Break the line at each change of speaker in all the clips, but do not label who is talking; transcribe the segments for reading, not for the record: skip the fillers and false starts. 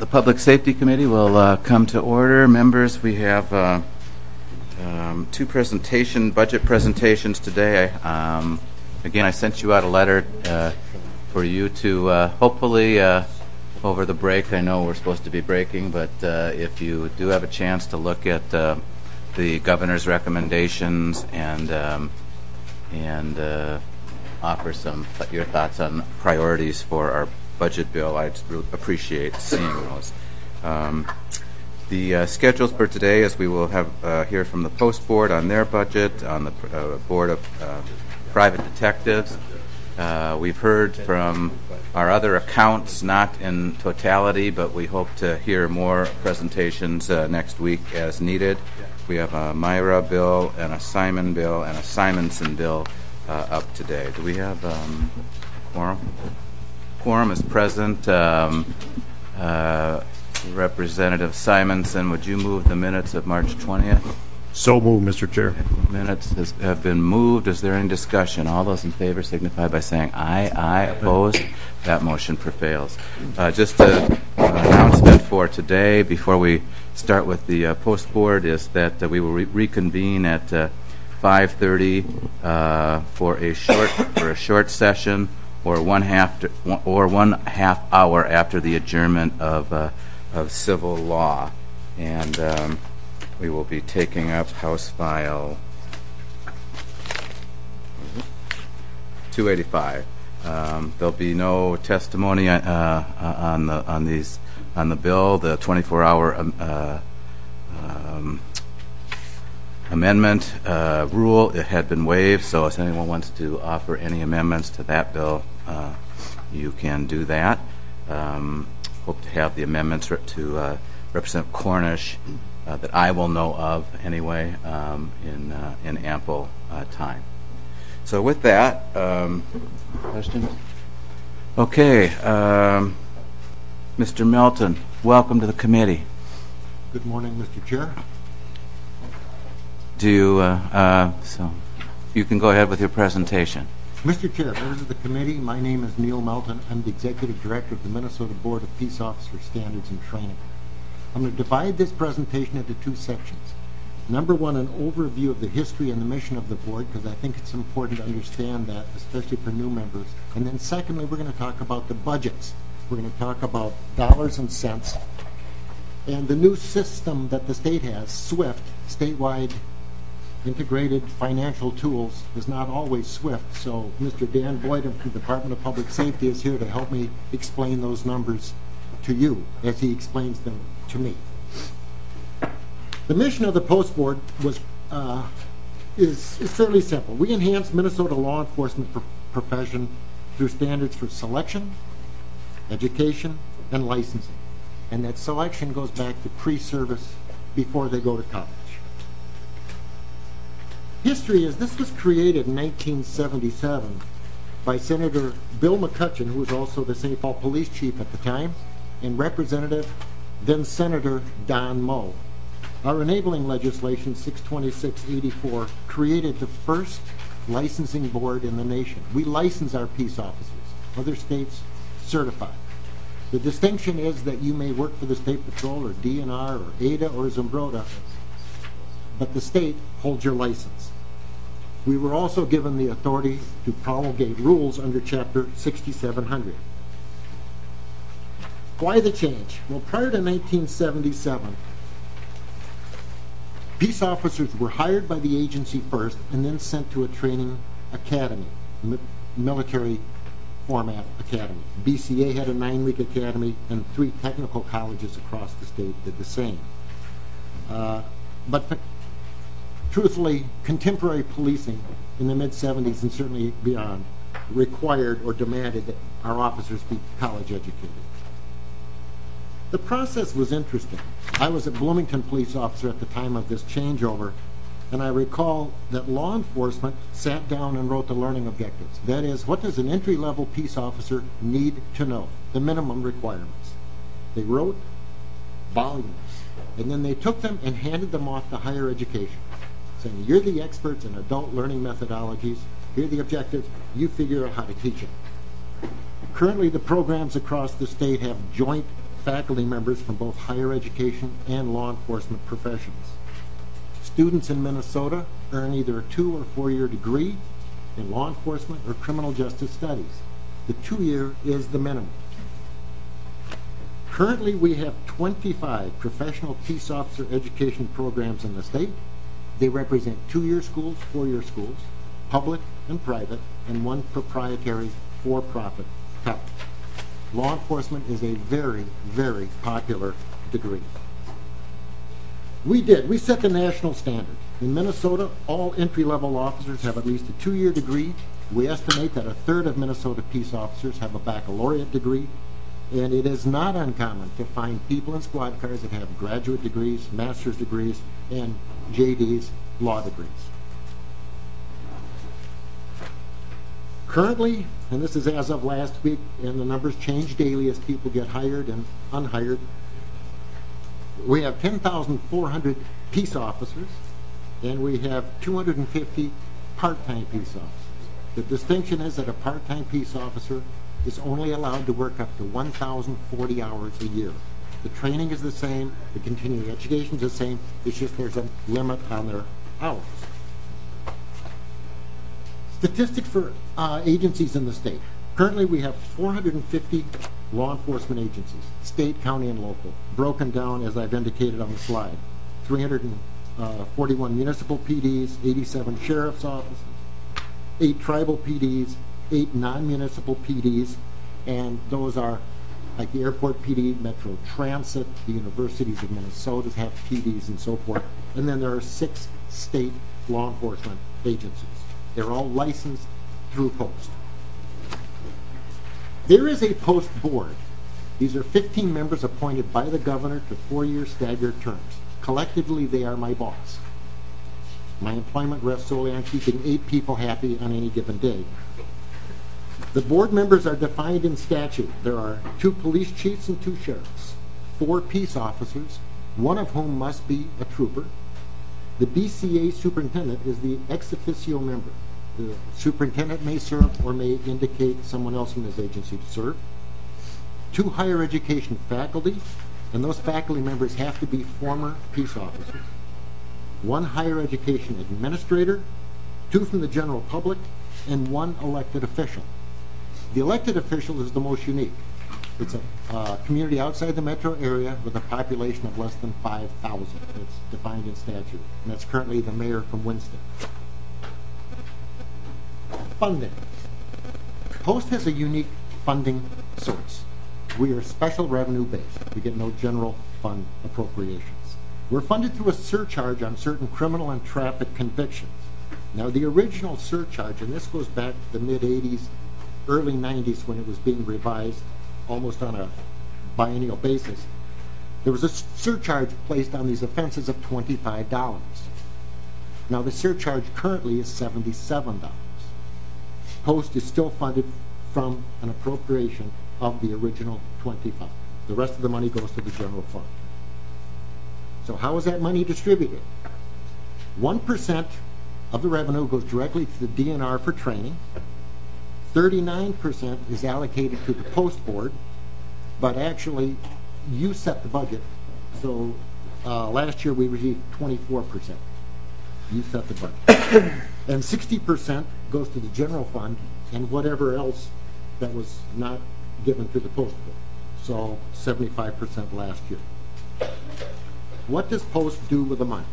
The Public Safety Committee will come to order. Members, we have two budget presentations today. Again, I sent you out a letter for you to hopefully over the break. I know we're supposed to be breaking, but if you do have a chance to look at the governor's recommendations and offer your thoughts on priorities for our budget bill, I'd really appreciate seeing those. The schedules for today is we will have hear from the Post Board on their budget, on the Board of Private Detectives. We've heard from our other accounts, not in totality, but we hope to hear more presentations next week as needed. We have a Myra bill and a Simon bill and a Simonson bill up today. Do we have quorum? Quorum is present. Representative Simonson, would you move the minutes of March 20th?
So moved, Mr. Chair.
Minutes have been moved. Is there any discussion? All those in favor signify by saying aye. Aye. Opposed? That motion prevails. Just an announcement for today before we start with the Post Board is that we will reconvene at 5:30 for a short session, or one half hour after the adjournment of civil law, and we will be taking up House File 285. There'll be no testimony on the bill. The 24-hour amendment rule, it had been waived, so if anyone wants to offer any amendments to that bill, you can do that. Hope to have the amendments to Representative Cornish that I will know of anyway in ample time. So with that, questions? Okay, Mr. Melton, welcome to the committee.
Good morning, Mr. Chair.
So you can go ahead with your presentation.
Mr. Chair, members of the committee, my name is Neil Melton. I'm the Executive Director of the Minnesota Board of Peace Officer Standards and Training. I'm going to divide this presentation into two sections. Number one, an overview of the history and the mission of the board, because I think it's important to understand that, especially for new members. And then secondly, we're going to talk about the budgets. We're going to talk about dollars and cents. And the new system that the state has, SWIFT, statewide integrated financial tools, is not always SWIFT. So Mr. Dan Boyd from the Department of Public Safety is here to help me explain those numbers to you as he explains them to me. The mission of the Post Board is fairly simple. We enhance Minnesota law enforcement profession through standards for selection, education, and licensing. And that selection goes back to pre-service before they go to college. History is this was created in 1977 by Senator Bill McCutcheon, who was also the St. Paul police chief at the time, and Representative, then Senator Don Moe. Our enabling legislation, 626-84, created the first licensing board in the nation. We license our peace officers. Other states certify. The distinction is that you may work for the State Patrol or DNR or ADA or Zumbrota, but the state holds your license. We were also given the authority to promulgate rules under Chapter 6700. Why the change? Well, prior to 1977, peace officers were hired by the agency first and then sent to a training academy, military format academy. BCA had a 9-week academy, and 3 technical colleges across the state did the same. But truthfully, contemporary policing in the mid-70s and certainly beyond required or demanded that our officers be college educated. The process was interesting. I was a Bloomington police officer at the time of this changeover, and I recall that law enforcement sat down and wrote the learning objectives. That is, what does an entry-level peace officer need to know? The minimum requirements. They wrote volumes, and then they took them and handed them off to higher education, saying, you're the experts in adult learning methodologies, here are the objectives, you figure out how to teach them. Currently, the programs across the state have joint faculty members from both higher education and law enforcement professions. Students in Minnesota earn either a 2- or 4-year degree in law enforcement or criminal justice studies. The 2-year is the minimum. Currently, we have 25 professional peace officer education programs in the state. They represent 2-year schools, 4-year schools, public and private, and 1 proprietary for-profit type. Law enforcement is a very, very popular degree. We set the national standard. In Minnesota, all entry-level officers have at least a 2-year degree. We estimate that a third of Minnesota peace officers have a baccalaureate degree, and it is not uncommon to find people in squad cars that have graduate degrees, master's degrees, and JDs, law degrees. Currently, and this is as of last week, and the numbers change daily as people get hired and unhired, we have 10,400 peace officers, and we have 250 part-time peace officers. The distinction is that a part-time peace officer is only allowed to work up to 1,040 hours a year. The training is the same, the continuing education is the same, it's just there's a limit on their hours. Statistics for agencies in the state. Currently we have 450 law enforcement agencies, state, county, and local, broken down as I've indicated on the slide. 341 municipal PDs, 87 sheriff's offices, 8 tribal PDs, 8 non-municipal PDs, and those are like the airport PD, Metro Transit, the universities of Minnesota have PDs and so forth, and then there are 6 state law enforcement agencies. They're all licensed through Post. There is a Post board. These are 15 members appointed by the governor to 4-year staggered terms. Collectively, they are my boss. My employment rests solely on keeping 8 people happy on any given day. The board members are defined in statute. There are 2 police chiefs and 2 sheriffs, 4 peace officers, 1 of whom must be a trooper. The BCA superintendent is the ex officio member. The superintendent may serve or may indicate someone else in his agency to serve. 2 higher education faculty, and those faculty members have to be former peace officers. 1 higher education administrator, 2 from the general public, and 1 elected official. The elected official is the most unique. It's a community outside the metro area with a population of less than 5,000. It's defined in statute, and that's currently the mayor from Winston. Funding. Post has a unique funding source. We are special revenue based. We get no general fund appropriations. We're funded through a surcharge on certain criminal and traffic convictions. Now the original surcharge, and this goes back to the mid-'80s, early 90s when it was being revised almost on a biennial basis, there was a surcharge placed on these offenses of $25. Now the surcharge currently is $77. Post is still funded from an appropriation of the original $25. The rest of the money goes to the general fund. So how is that money distributed? 1% of the revenue goes directly to the DNR for training. 39% is allocated to the Post board, but actually you set the budget. So last year we received 24%. You set the budget. And 60% goes to the general fund and whatever else that was not given to the Post board. So 75% last year. What does Post do with the money?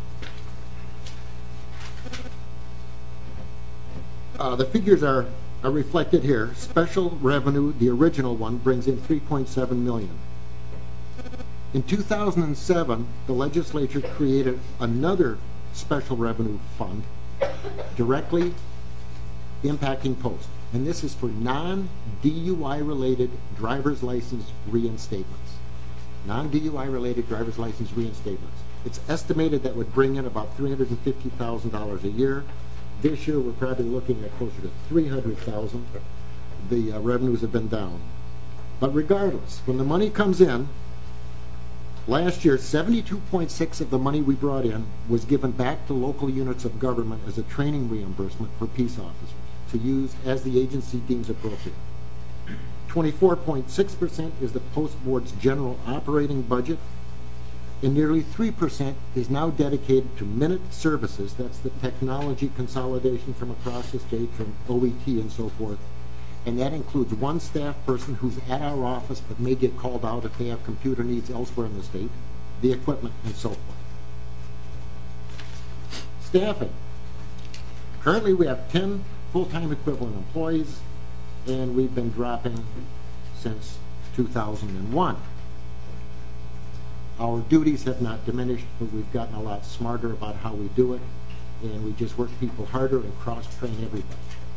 The figures are reflected here. Special revenue, the original one, brings in $3.7 million. In 2007, the legislature created another special revenue fund directly impacting Post. And this is for non-DUI related driver's license reinstatements. Non-DUI related driver's license reinstatements. It's estimated that would bring in about $350,000 a year. This year we're probably looking at closer to $300,000. The revenues have been down. But regardless, when the money comes in, last year 72.6% of the money we brought in was given back to local units of government as a training reimbursement for peace officers to use as the agency deems appropriate. 24.6% is the Post Board's general operating budget, and nearly 3% is now dedicated to minute services. That's the technology consolidation from across the state, from OET and so forth. And that includes one staff person who's at our office but may get called out if they have computer needs elsewhere in the state, the equipment, and so forth. Staffing. Currently we have 10 full-time equivalent employees, and we've been dropping since 2001. Our duties have not diminished, but we've gotten a lot smarter about how we do it, and we just work people harder and cross-train everybody.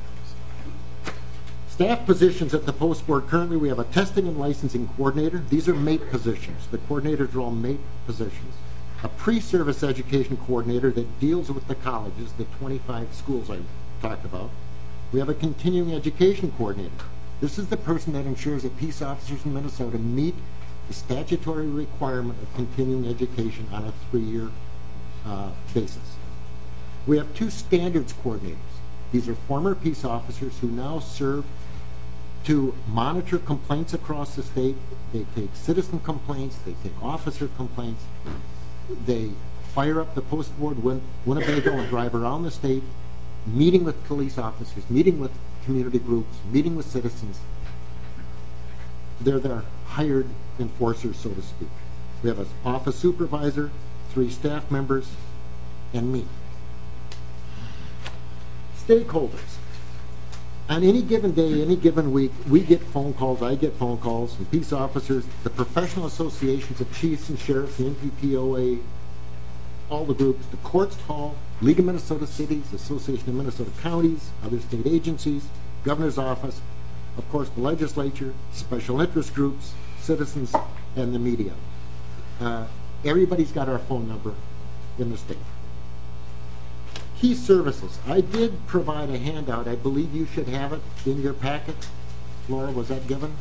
Staff positions at the Post Board. Currently we have a testing and licensing coordinator. These are MAPE positions. The coordinators are all MAPE positions. A pre-service education coordinator that deals with the colleges, the 25 schools I talked about. We have a continuing education coordinator. This is the person that ensures that peace officers in Minnesota meet the statutory requirement of continuing education on a 3-year basis. We have 2 standards coordinators. These are former peace officers who now serve to monitor complaints across the state. They take citizen complaints, they take officer complaints, they fire up the Post Board Winnebago and drive around the state, meeting with police officers, meeting with community groups, meeting with citizens. They're their hired enforcers, so to speak. We have an office supervisor, 3 staff members, and me. Stakeholders. On any given day, any given week, we get phone calls, I get phone calls from peace officers, the professional associations of chiefs and sheriffs, the NPPOA, all the groups, the courts call, League of Minnesota Cities, Association of Minnesota Counties, other state agencies, governor's office, of course the legislature, special interest groups, citizens, and the media. Everybody's got our phone number in the state. Key services. I did provide a handout. I believe you should have it in your packet. Laura, was that given?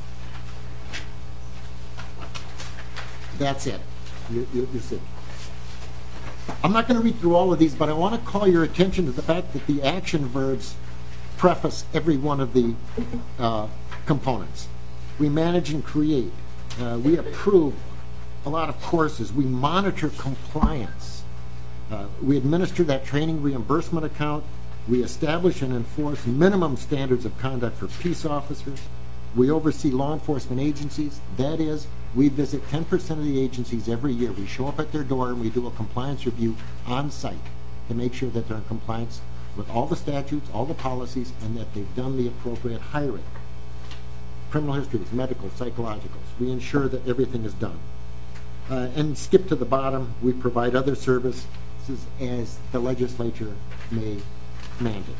That's it. You see. I'm not going to read through all of these, but I want to call your attention to the fact that the action verbs preface every one of the components. We manage and create. We approve a lot of courses. We monitor compliance. We administer that training reimbursement account. We establish and enforce minimum standards of conduct for peace officers. We oversee law enforcement agencies. That is, we visit 10% of the agencies every year. We show up at their door and we do a compliance review on site to make sure that they're in compliance with all the statutes, all the policies, and that they've done the appropriate hiring. Criminal histories, medical, psychologicals. We ensure that everything is done. And skip to the bottom, we provide other services as the legislature may mandate.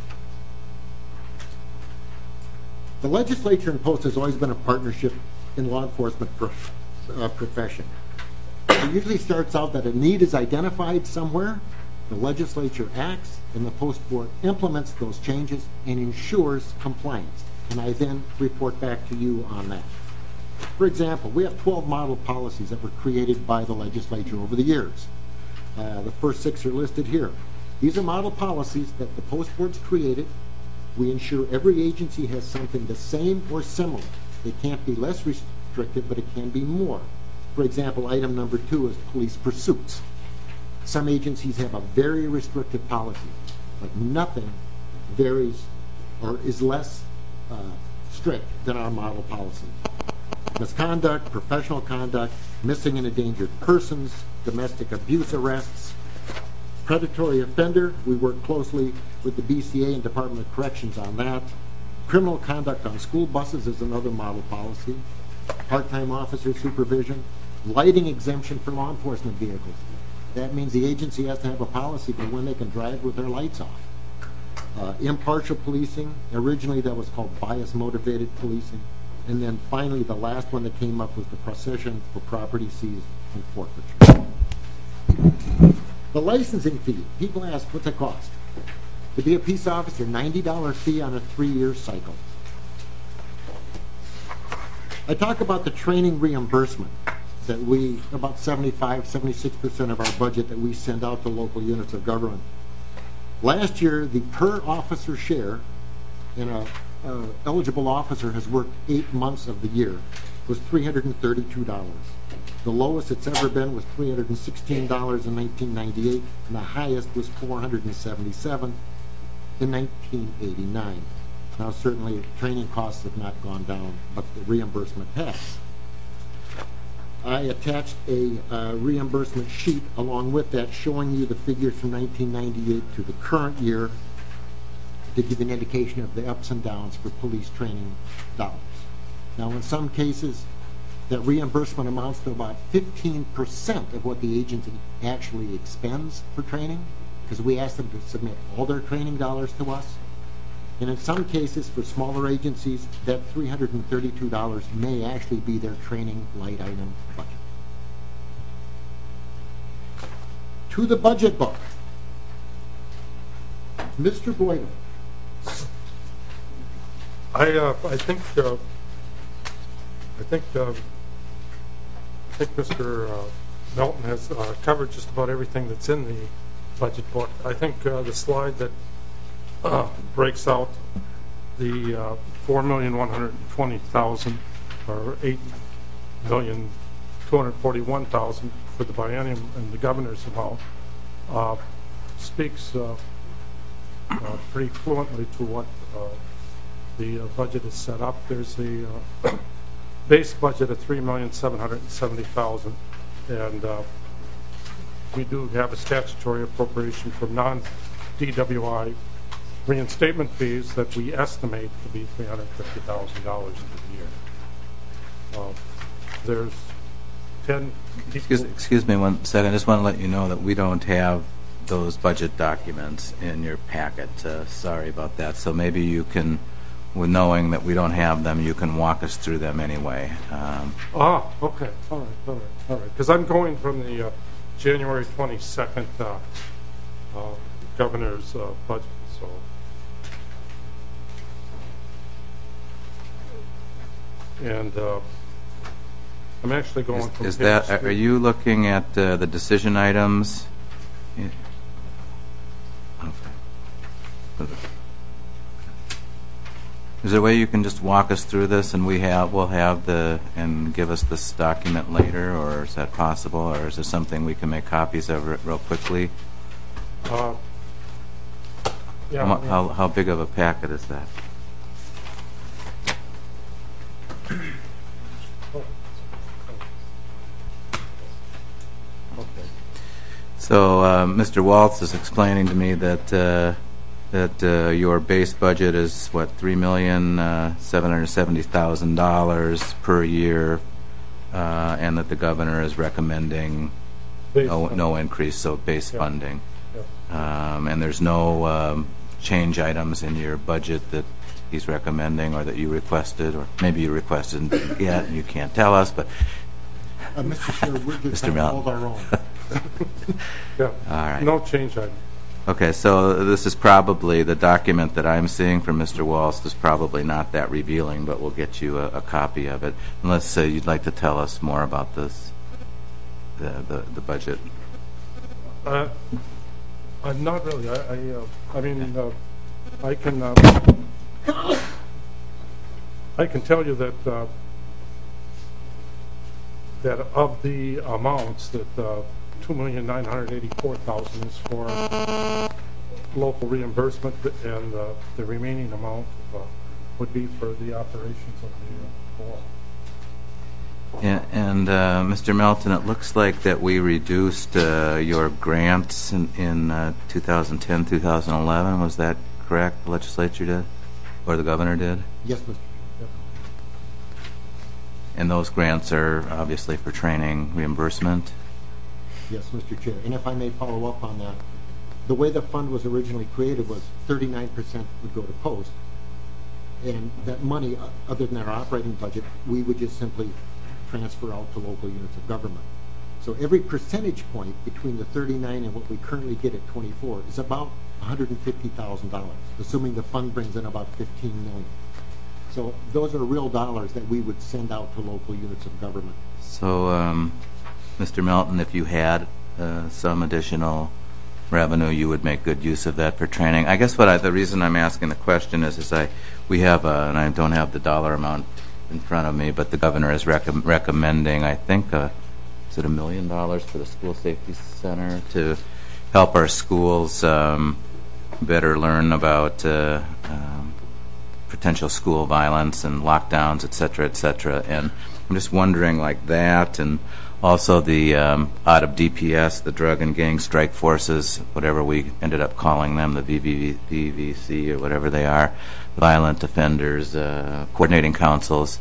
The legislature and Post has always been a partnership in law enforcement profession. It usually starts out that a need is identified somewhere, the legislature acts, and the Post Board implements those changes and ensures compliance. And I then report back to you on that. For example, we have 12 model policies that were created by the legislature over the years. The first 6 are listed here. These are model policies that the Post Board's created. We ensure every agency has something the same or similar. It can't be less restrictive, but it can be more. For example, item number 2 is police pursuits. Some agencies have a very restrictive policy, but nothing varies or is less strict than our model policy. Misconduct, professional conduct, missing and endangered persons, domestic abuse arrests, predatory offender. We work closely with the BCA and Department of Corrections on that. Criminal conduct on school buses is another model policy. Part-time officer supervision. Lighting exemption for law enforcement vehicles. That means the agency has to have a policy for when they can drive with their lights off. Impartial policing. Originally that was called bias-motivated policing. And then finally the last one that came up was the procession for property seized and forfeiture. The licensing fee. People ask, what's it cost? To be a peace officer, $90 fee on a 3-year cycle. I talk about the training reimbursement that we, about 75-76% of our budget that we send out to local units of government. Last year, the per officer share in a eligible officer has worked 8 months of the year was $332. The lowest it's ever been was $316 in 1998, and the highest was $477 in 1989. Now, certainly, training costs have not gone down, but the reimbursement has. I attached a reimbursement sheet along with that showing you the figures from 1998 to the current year to give an indication of the ups and downs for police training dollars. Now, in some cases, that reimbursement amounts to about 15% of what the agency actually expends for training, because we ask them to submit all their training dollars to us. And in some cases, for smaller agencies, that $332 may actually be their training light item budget. To the budget book. Mr. Boydell.
I think Mr. Melton has covered just about everything that's in the budget book. I think the slide that breaks out the $4,120,000 or $8,241,000 for the biennium and the governor's amount speaks pretty fluently to what the budget is set up. There's the base budget of $3,770,000, and we do have a statutory appropriation for non-DWI reinstatement fees that we estimate to be $350,000 for the year. There's 10.
Excuse me 1 second. I just want to let you know that we don't have those budget documents in your packet. Sorry about that. So maybe you can, with knowing that we don't have them, you can walk us through them anyway.
Okay. All right. Because I'm going from the January 22nd governor's budget. So, and I'm actually going from.
Is that? Are you looking at the decision items? Yeah. Okay. Is there a way you can just walk us through this, and we'll have and give us this document later, or is that possible, or is there something we can make copies of real quickly?
Yeah.
How big of a packet is that? So Mr. Waltz is explaining to me that your base budget is what, $3,770,000 per year, and that the governor is recommending no increase, so base funding. Yeah. And there's no change items in your budget that he's recommending or that you requested, or maybe you requested and didn't get, and you can't tell us, but
Mr. Chair, we're just trying to hold our own.
Yeah.
All right.
No change item.
Okay, so this is probably the document that I'm seeing from Mr. Waltz is probably not that revealing, but we'll get you a copy of it. Unless you'd like to tell us more about this, the budget.
Not really. I can tell you that that of the amounts that $2,984,000 is for local reimbursement, and the remaining amount would be for the operations of the board.
And Mr. Melton, it looks like that we reduced your grants in 2010, 2011. Was that correct? The legislature did, or the governor did?
Yes, Mr. Chair.
And those grants are obviously for training reimbursement?
Yes, Mr. Chair. And if I may follow up on that, the way the fund was originally created was 39% would go to post, and that money, other than our operating budget, we would just simply transfer out to local units of government. So every percentage point between the 39 and what we currently get at 24 is about $150,000, assuming the fund brings in about $15 million. So those are real dollars that we would send out to local units of government.
So, Mr. Melton, if you had some additional revenue, you would make good use of that for training. I guess the reason I'm asking the question is we have and I don't have the dollar amount in front of me, but the governor is recommending, I think, is it $1 million for the School Safety Center to help our schools better learn about potential school violence and lockdowns, et cetera, and I'm just wondering like that, and also the out of DPS, the Drug and Gang Strike Forces, whatever we ended up calling them, the VVC or whatever they are, Violent Offenders Coordinating Councils.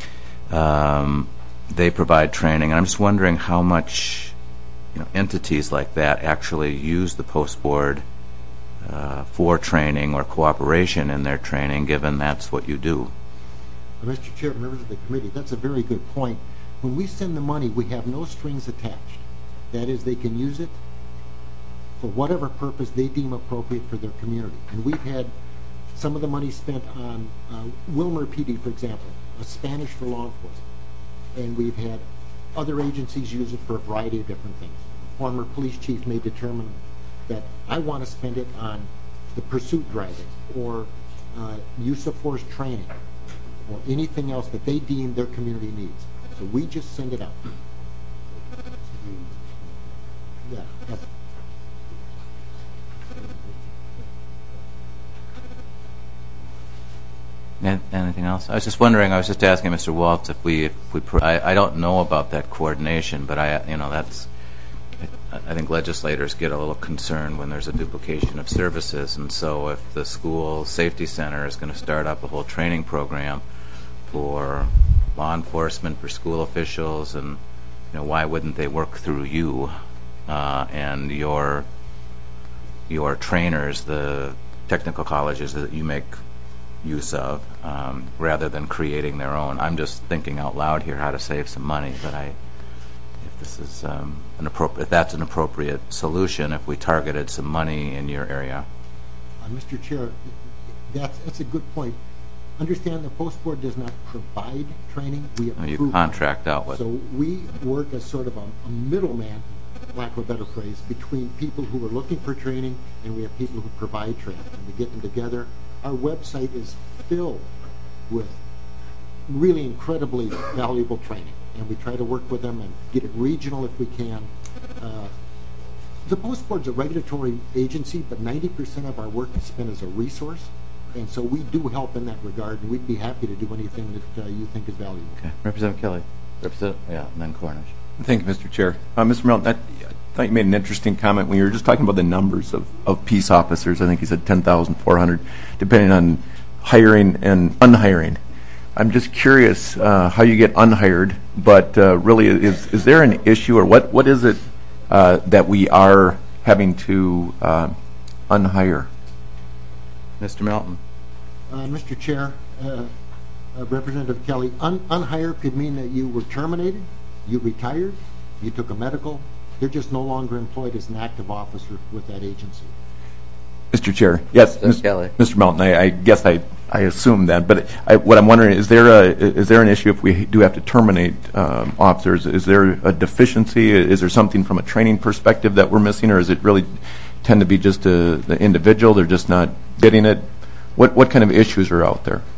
They provide training, and I'm just wondering how much entities like that actually use the post board for training or cooperation in their training, given that's what you do.
Mr. Chair, members of the committee, that's a very good point. When we send the money, we have no strings attached. That is, they can use it for whatever purpose they deem appropriate for their community. And we've had some of the money spent on Wilmer PD, for example, a Spanish for law enforcement. And we've had other agencies use it for a variety of different things. A former police chief may determine that I want to spend it on the pursuit driving or use of force training or anything else that they deem their community needs. So we just send it out. Yeah.
Anything else? I was just wondering. I was just asking Mr. Waltz if we I don't know about that coordination, but that's. I think legislators get a little concerned when there's a duplication of services, and so if the school safety center is going to start up a whole training program for law enforcement, for school officials, and why wouldn't they work through you and your trainers, the technical colleges that you make use of, rather than creating their own? I'm just thinking out loud here how to save some money, but if this is if that's an appropriate solution, if we targeted some money in your area.
Mr. Chair, that's a good point. Understand the post board does not provide training. We approve.
You contract out with.
So we work as sort of a middleman, lack of a better phrase, between people who are looking for training and we have people who provide training. And we get them together. Our website is filled with really incredibly valuable training, and we try to work with them and get it regional if we can. The post board's a regulatory agency, but 90% of our work is spent as a resource. And so we do help in that regard, and we'd be happy to do anything that you think is valuable.
Okay. Representative Kelly. And then Cornish.
Thank you, Mr. Chair. Mr. Melton, I thought you made an interesting comment when you were just talking about the numbers of peace officers. I think you said 10,400, depending on hiring and unhiring. I'm just curious how you get unhired, but really is there an issue, or what is it that we are having to unhire?
Mr. Melton.
Mr. Chair, Representative Kelly, unhired could mean that you were terminated, you retired, you took a medical, they're just no longer employed as an active officer with that agency.
Mr. Chair, yes,
Kelly.
Mr. Melton, I guess I assume that, but what I'm wondering, is there an issue if we do have to terminate officers? Is there a deficiency? Is there something from a training perspective that we're missing, or is it really tend to be just the individual, they're just not getting it? What kind of issues are out there?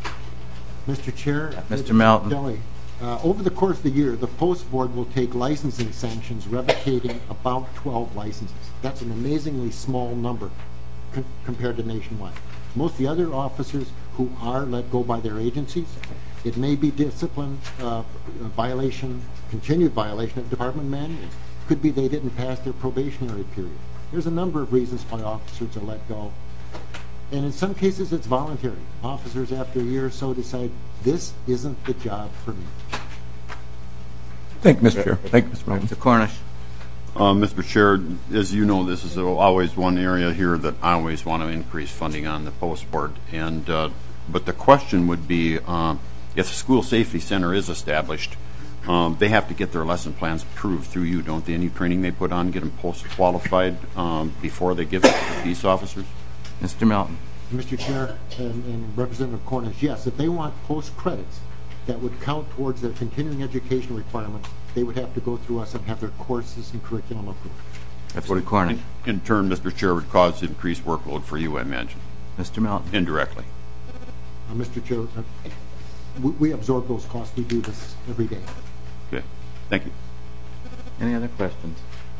Mr. Chair,
Mr. Melton.
Kelly, over the course of the year, the post board will take licensing sanctions revocating about 12 licenses. That's an amazingly small number compared to nationwide. Most of the other officers who are let go by their agencies, it may be discipline violation, continued violation of department manuals. Could be they didn't pass their probationary period. There's a number of reasons why officers are let go. And in some cases, it's voluntary. Officers, after a year or so, decide, this isn't the job for me.
Thank you, Mr. Chair. Thank you, Mr. Melton.
Mr. Cornish.
Mr. Chair, as you know, this is always one area here that I always want to increase funding on the post board. And but the question would be, if the school safety center is established, they have to get their lesson plans approved through you, don't they? Any training they put on, get them post-qualified before they give it to the peace officers?
Mr. Melton.
Mr. Chair and Representative Cornish, yes, if they want post credits that would count towards their continuing education requirements, they would have to go through us and have their courses and curriculum approved.
Representative Cornish.
In turn, Mr. Chair, would cause increased workload for you, I imagine,
Mr. Melton.
indirectly.
Mr. Chair, we absorb those costs. We do this every day.
Okay, thank you.
Any other questions?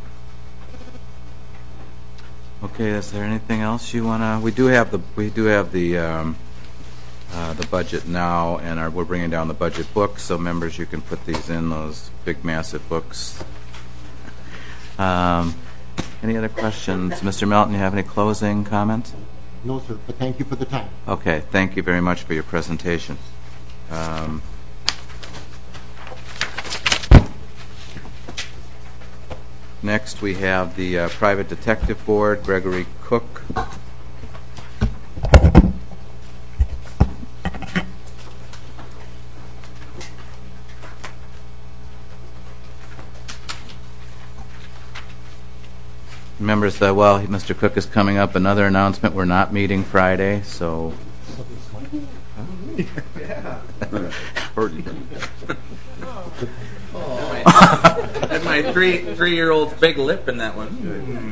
Okay, is there anything else you wanna? We do have the budget now, and we're bringing down the budget books. So members, you can put these in those big, massive books. Any other questions, Mr. Melton? You have any closing comments?
No, sir, but thank you for the time.
Okay, thank you very much for your presentation. Next, we have the Private Detective Board, Gregory Cook. Members, well, Mr. Cook is coming up. Another announcement, we're not meeting Friday, so...
Had my three-year-old's big lip in that one.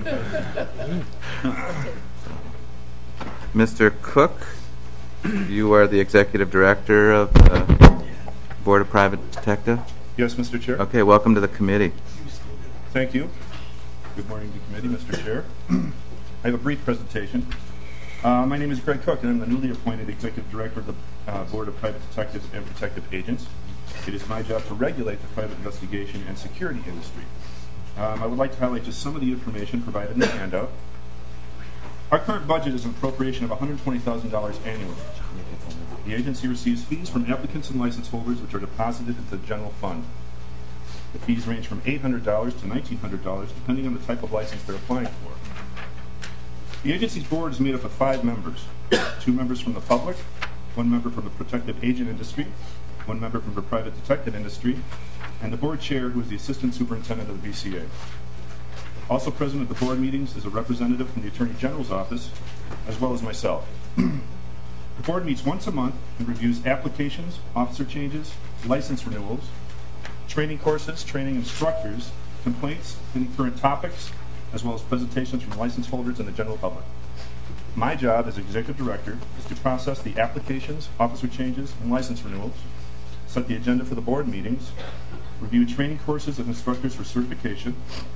Mr. Cook, you are the Executive Director of the Board of Private Detective?
Yes, Mr. Chair.
Okay, welcome to the committee.
Thank you. Good morning to committee, Mr. Chair. I have a brief presentation. My name is Greg Cook, and I'm the newly appointed Executive Director of the Board of Private Detectives and Protective Agents. It is my job to regulate the private investigation and security industry. I would like to highlight just some of the information provided in the handout. Our current budget is an appropriation of $120,000 annually. The agency receives fees from applicants and license holders which are deposited into the general fund. The fees range from $800 to $1,900 depending on the type of license they're applying for. The agency's board is made up of 5 members, 2 members from the public, 1 member from the protective agent industry, 1 member from the private detective industry, and the board chair, who is the assistant superintendent of the BCA. Also present at the board meetings is a representative from the Attorney General's office, as well as myself. The board meets once a month and reviews applications, officer changes, license renewals, training courses, training instructors, complaints, any current topics, as well as presentations from license holders and the general public. My job as Executive Director is to process the applications, officer changes, and license renewals, set the agenda for the board meetings, review training courses and instructors for certification,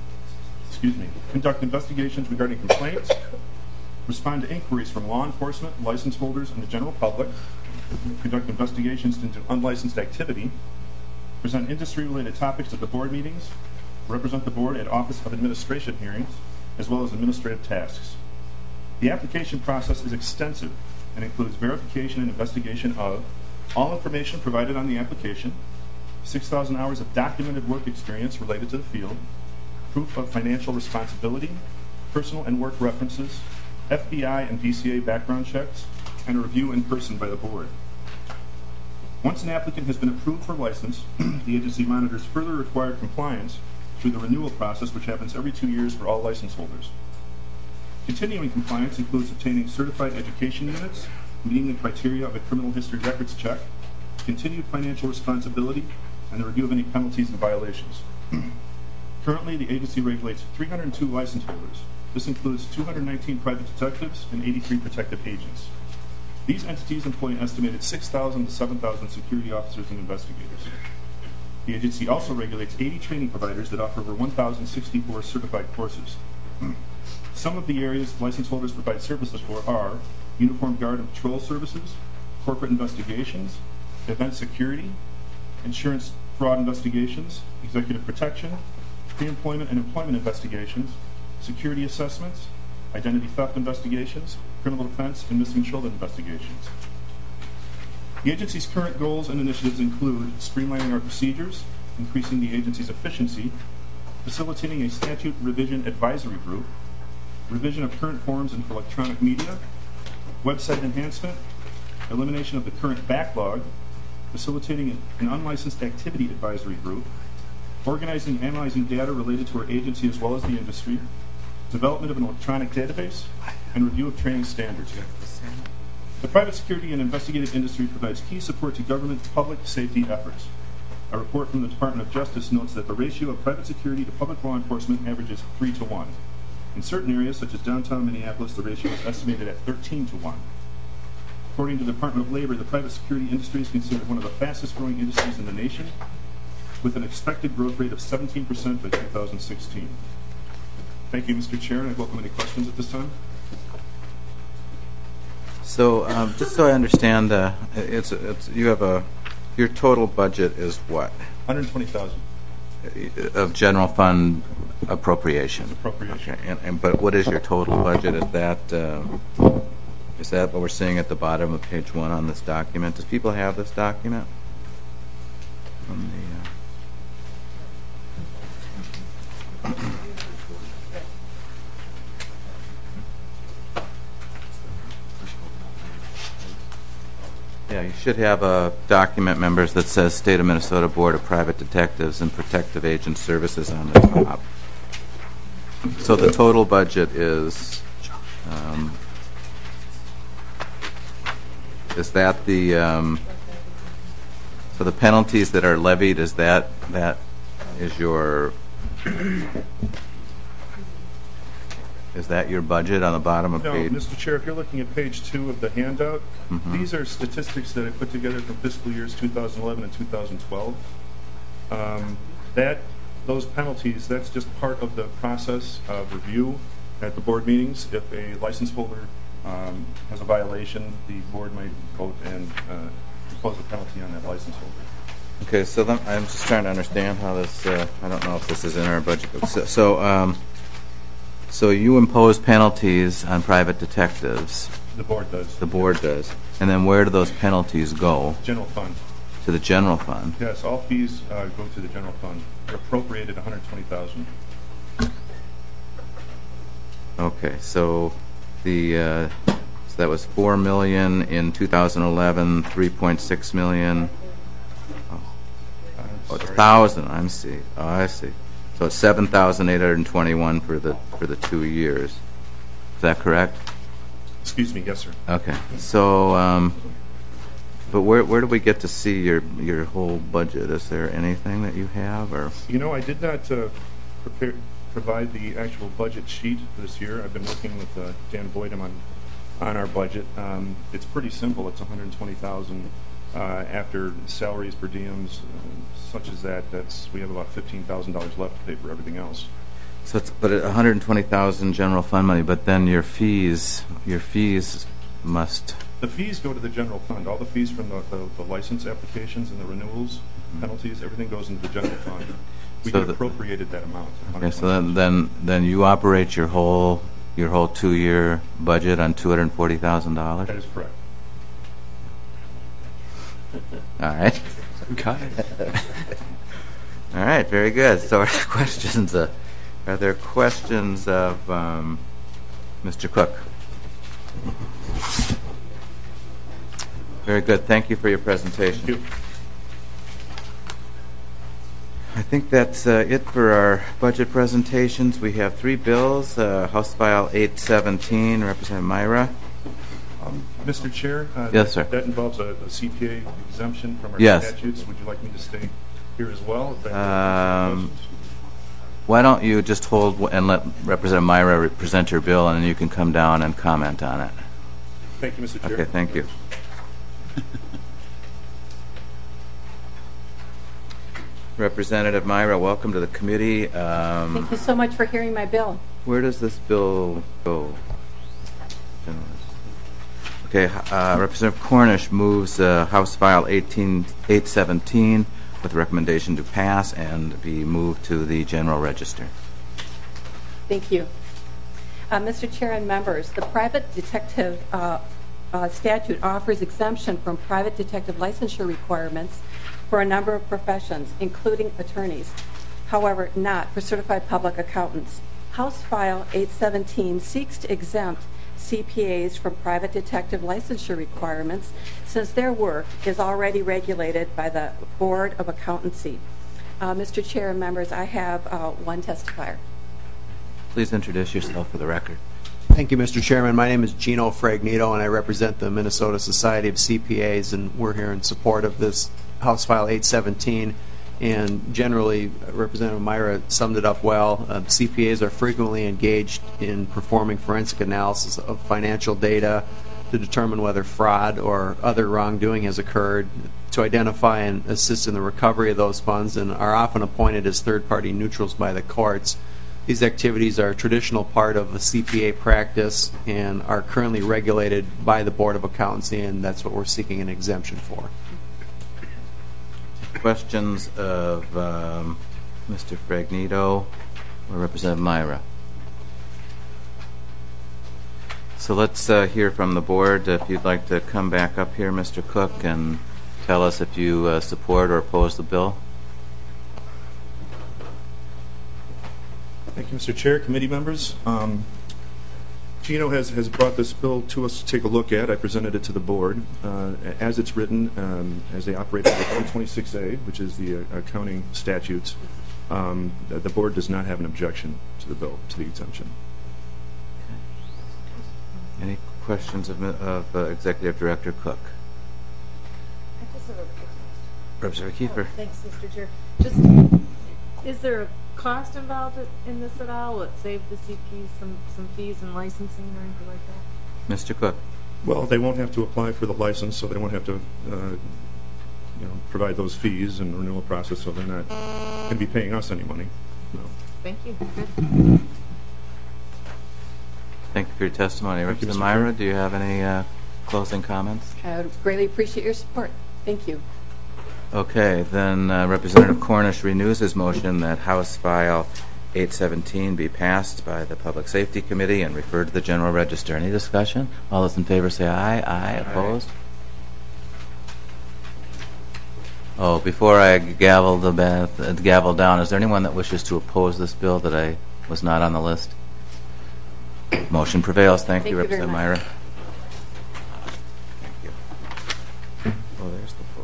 conduct investigations regarding complaints, respond to inquiries from law enforcement, license holders, and the general public, conduct investigations into unlicensed activity, present industry-related topics at the board meetings, represent the board at Office of Administration hearings, as well as administrative tasks. The application process is extensive and includes verification and investigation of all information provided on the application, 6,000 hours of documented work experience related to the field, proof of financial responsibility, personal and work references, FBI and BCA background checks, and a review in person by the board. Once an applicant has been approved for license, the agency monitors further required compliance through the renewal process, which happens every 2 years for all license holders. Continuing compliance includes obtaining certified education units, meeting the criteria of a criminal history records check, continued financial responsibility, and the review of any penalties and violations. Currently, the agency regulates 302 license holders. This includes 219 private detectives and 83 protective agents. These entities employ an estimated 6,000 to 7,000 security officers and investigators. The agency also regulates 80 training providers that offer over 1,064 certified courses. Some of the areas license holders provide services for are uniformed guard and patrol services, corporate investigations, event security, insurance fraud investigations, executive protection, pre-employment and employment investigations, security assessments, identity theft investigations, criminal defense, and missing children investigations. The agency's current goals and initiatives include streamlining our procedures, increasing the agency's efficiency, facilitating a statute revision advisory group, revision of current forms and for electronic media, website enhancement, elimination of the current backlog, facilitating an unlicensed activity advisory group, organizing and analyzing data related to our agency as well as the industry, development of an electronic database, and review of training standards. The private security and investigative industry provides key support to government public safety efforts. A report from the Department of Justice notes that the ratio of private security to public law enforcement averages 3 to 1. In certain areas, such as downtown Minneapolis, the ratio is estimated at 13 to 1. According to the Department of Labor, the private security industry is considered one of the fastest growing industries in the nation, with an expected growth rate of 17% by 2016. Thank you, Mr. Chair, and I welcome any questions at this time.
So, just so I understand, you have your total budget is what?
$120,000
Of general fund appropriation.
appropriation.
Okay. But what is your total budget? Is that what we're seeing at the bottom of page 1 on this document? Does people have this document? Yeah, you should have a document, members, that says State of Minnesota Board of Private Detectives and Protective Agent Services on the top. So the total budget is that the so the penalties that are levied, is that is your budget on the bottom of
No,
page?
Mr. Chair, if you're looking at page 2 of the handout, these are statistics that I put together from fiscal years 2011 and 2012. Those penalties, that's just part of the process of review at the board meetings. If a license holder has a violation, the board might vote and impose a penalty on that license holder.
Okay, so I'm just trying to understand how this. I don't know if this is in our budget. So you impose penalties on private detectives.
The board does.
The board does. And then where do those penalties go?
General fund.
To the general fund.
Yes, all fees go to the general fund. They're appropriated $120,000.
Okay, so so that was $4 million in 2011, $3.6 million. Oh, 1,000. I see. Oh, I see. So it's 7,821 for the 2 years. Is that correct?
Excuse me, yes, sir.
Okay. So, but where do we get to see your whole budget? Is there anything that you have, or?
You know, I did not provide the actual budget sheet this year. I've been working with Dan Boydum on our budget. It's pretty simple. It's $120,000 after salaries, per diems, such as that. We have about $15,000 left to pay for everything else.
So it's $120,000 general fund money, but then your fees must.
The fees go to the general fund. All the fees from the license applications and the renewals, penalties, everything goes into the general fund. We
So
appropriated that amount.
Okay, so then you operate your whole 2-year budget on $240,000.
That is correct.
All right.
Got it.
All right. Very good. So, are there questions of Mr. Cook? Very good. Thank you for your presentation.
Thank you.
I think that's it for our budget presentations. We have 3 bills. House File 817, Representative Myra.
Mr. Chair?
Yes, sir.
That involves a CPA exemption from our
Yes.
statutes. Would you like me to stay here as well?
Why don't you just hold and let Representative Myra present your bill, and then you can come down and comment on it.
Thank you, Mr. Chair.
Okay, thank you. Representative Myra, welcome to the committee.
Thank you so much for hearing my bill.
Where does this bill go? Okay, Representative Cornish moves House File 817 with recommendation to pass and be moved to the General Register.
Thank you. Mr. Chair and members, the private detective statute offers exemption from private detective licensure requirements for a number of professions, including attorneys. However, not for certified public accountants. House File 817 seeks to exempt CPAs from private detective licensure requirements since their work is already regulated by the Board of Accountancy. Mr. Chair and members, I have one testifier.
Please introduce yourself for the record.
Thank you, Mr. Chairman. My name is Gino Fragnito, and I represent the Minnesota Society of CPAs, and we're here in support of this House File 817. and generally, Representative Myra summed it up well. CPAs are frequently engaged in performing forensic analysis of financial data to determine whether fraud or other wrongdoing has occurred, to identify and assist in the recovery of those funds, and are often appointed as third-party neutrals by the courts. These activities are a traditional part of the CPA practice and are currently regulated by the Board of Accountancy, and that's what we're seeking an exemption for.
Questions of Mr. Fragnito or Representative Myra? So let's hear from the board. If you'd like to come back up here, Mr. Cook, and tell us if you support or oppose the bill.
Thank you, Mr. Chair, committee members. Gino has brought this bill to us to take a look at. I presented it to the board. As it's written, as they operate under 2026A, which is the accounting statutes, the board does not have an objection to the bill, to the exemption.
Any questions of Executive Director Cook?
I just have a
Representative Kiefer.
thanks, Mr. Chair. Just, is there a cost involved in this at all? Will it save the CPs some fees and licensing or anything like that?
Mr. Cook.
Well, they won't have to apply for the license, so they won't have to provide those fees and renewal process, so they're not going to be paying us any money. No.
Thank you. Good.
Thank you for your testimony.
Thank you,
Representative
Mr.
Myra,
Chair.
do you have any closing comments?
I would greatly appreciate your support. Thank you.
Okay, then Representative Cornish renews his motion that House File 817 be passed by the Public Safety Committee and referred to the General Register. Any discussion? All those in favor say aye. Aye. Opposed? Oh, before I gavel down, is there anyone that wishes to oppose this bill that I was not on the list? Motion prevails. Thank you,
very
Representative
much.
Myra. Thank you. Oh, there's the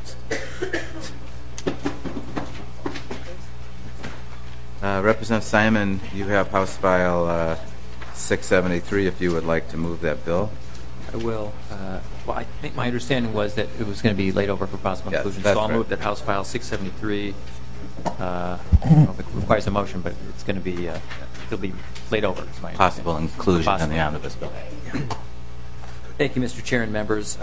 postmarks. Representative Simon, you have House File 673 if you would like to move that bill.
I will. Well, I think my understanding was that it was going to be laid over for possible
Yes,
inclusion.
that's
So I'll
right.
move that House File 673. I don't know if it requires a motion, but it's going to be it'll be laid over. Is my
Possible
understanding.
inclusion in
Possible.
the omnibus bill.
Thank you, Mr. Chair and members.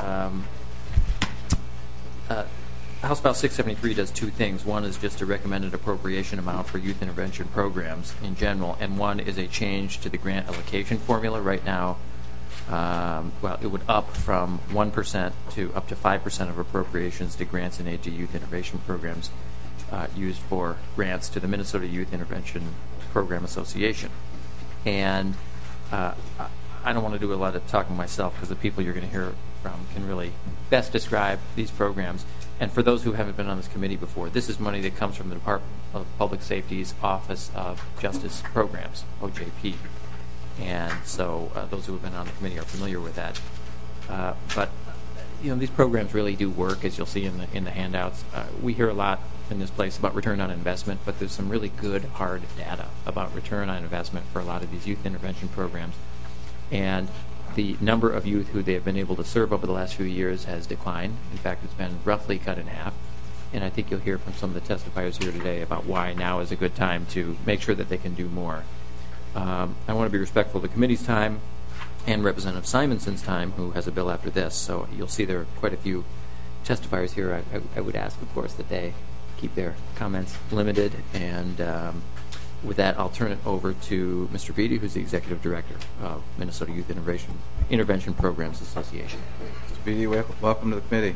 House File 673 does two things. One is just a recommended appropriation amount for youth intervention programs in general, and one is a change to the grant allocation formula. Right now, well, it would up from 1% to up to 5% of appropriations to grants and aid to youth intervention programs used for grants to the Minnesota Youth Intervention Program Association. And I don't want to do a lot of talking myself because the people you're going to hear from can really best describe these programs. And for those who haven't been on this committee before, this is money that comes from the Department of Public Safety's Office of Justice Programs, OJP. And so those who have been on the committee are familiar with that. But you know, these programs really do work, as you'll see in the handouts. We hear a lot in this place about return on investment, but there's some really good hard data about return on investment for a lot of these youth intervention programs. And the number of youth who they have been able to serve over the last few years has declined. In fact, it's been roughly cut in half. And I think you'll hear from some of the testifiers here today about why now is a good time to make sure that they can do more. I want to be respectful of the committee's time and Representative Simonson's time, who has a bill after this. So you'll see there are quite a few testifiers here. I would ask, of course, that they keep their comments limited. And with that, I'll turn it over to Mr. Beatty, who's the Executive Director of Minnesota Youth Intervention Programs Association.
Mr. Beatty, welcome to the committee.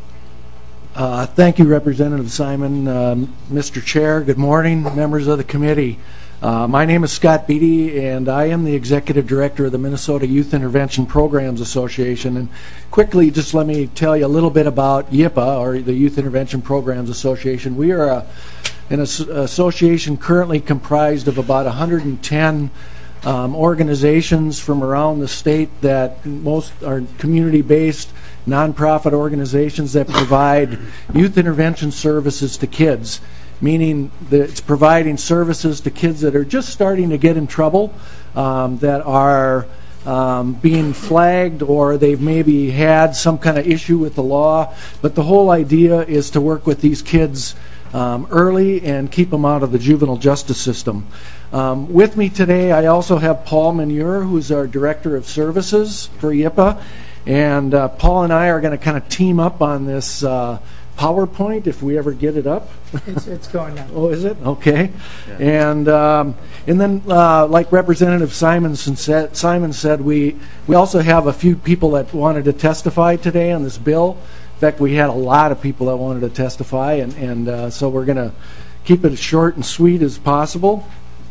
Thank you, Representative Simon. Mr. Chair, good morning, members of the committee. My name is Scott Beatty, and I am the Executive Director of the Minnesota Youth Intervention Programs Association. And quickly, just let me tell you a little bit about YIPA, or the Youth Intervention Programs Association. We are an association currently comprised of about 110 organizations from around the state that most are community-based nonprofit organizations that provide youth intervention services to kids, meaning that it's providing services to kids that are just starting to get in trouble, that are being flagged, or they've maybe had some kind of issue with the law. But the whole idea is to work with these kids early and keep them out of the juvenile justice system. With me today, I also have Paul Manure, who's our Director of Services for YIPA. And Paul and I are going to kind of team up on this PowerPoint if we ever get it up.
It's going now.
Oh, is it? Okay. Yeah. And then, like Representative Simon said, we also have a few people that wanted to testify today on this bill. In fact, we had a lot of people that wanted to testify, and so we're going to keep it as short and sweet as possible.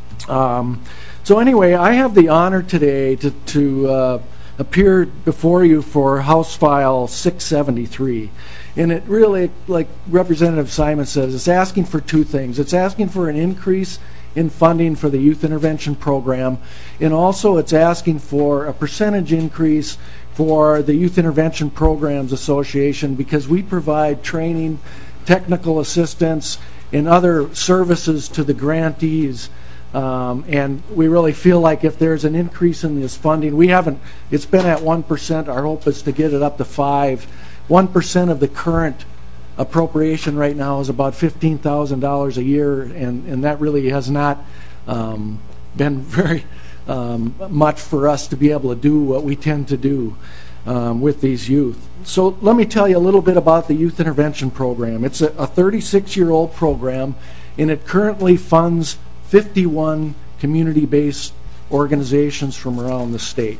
So anyway, I have the honor today to appear before you for House File 673. And it really, like Representative Simon says, it's asking for two things. It's asking for an increase in funding for the youth intervention program, and also it's asking for a percentage increase for the Youth Intervention Programs Association, because we provide training, technical assistance, and other services to the grantees. And we really feel like if there's an increase in this funding, it's been at 1%. Our hope is to get it up to 5%. 1% of the current appropriation right now is about $15,000 a year, and that really has not been very much for us to be able to do what we tend to do with these youth. So let me tell you a little bit about the Youth Intervention Program. It's a 36-year-old program, and it currently funds 51 community-based organizations from around the state.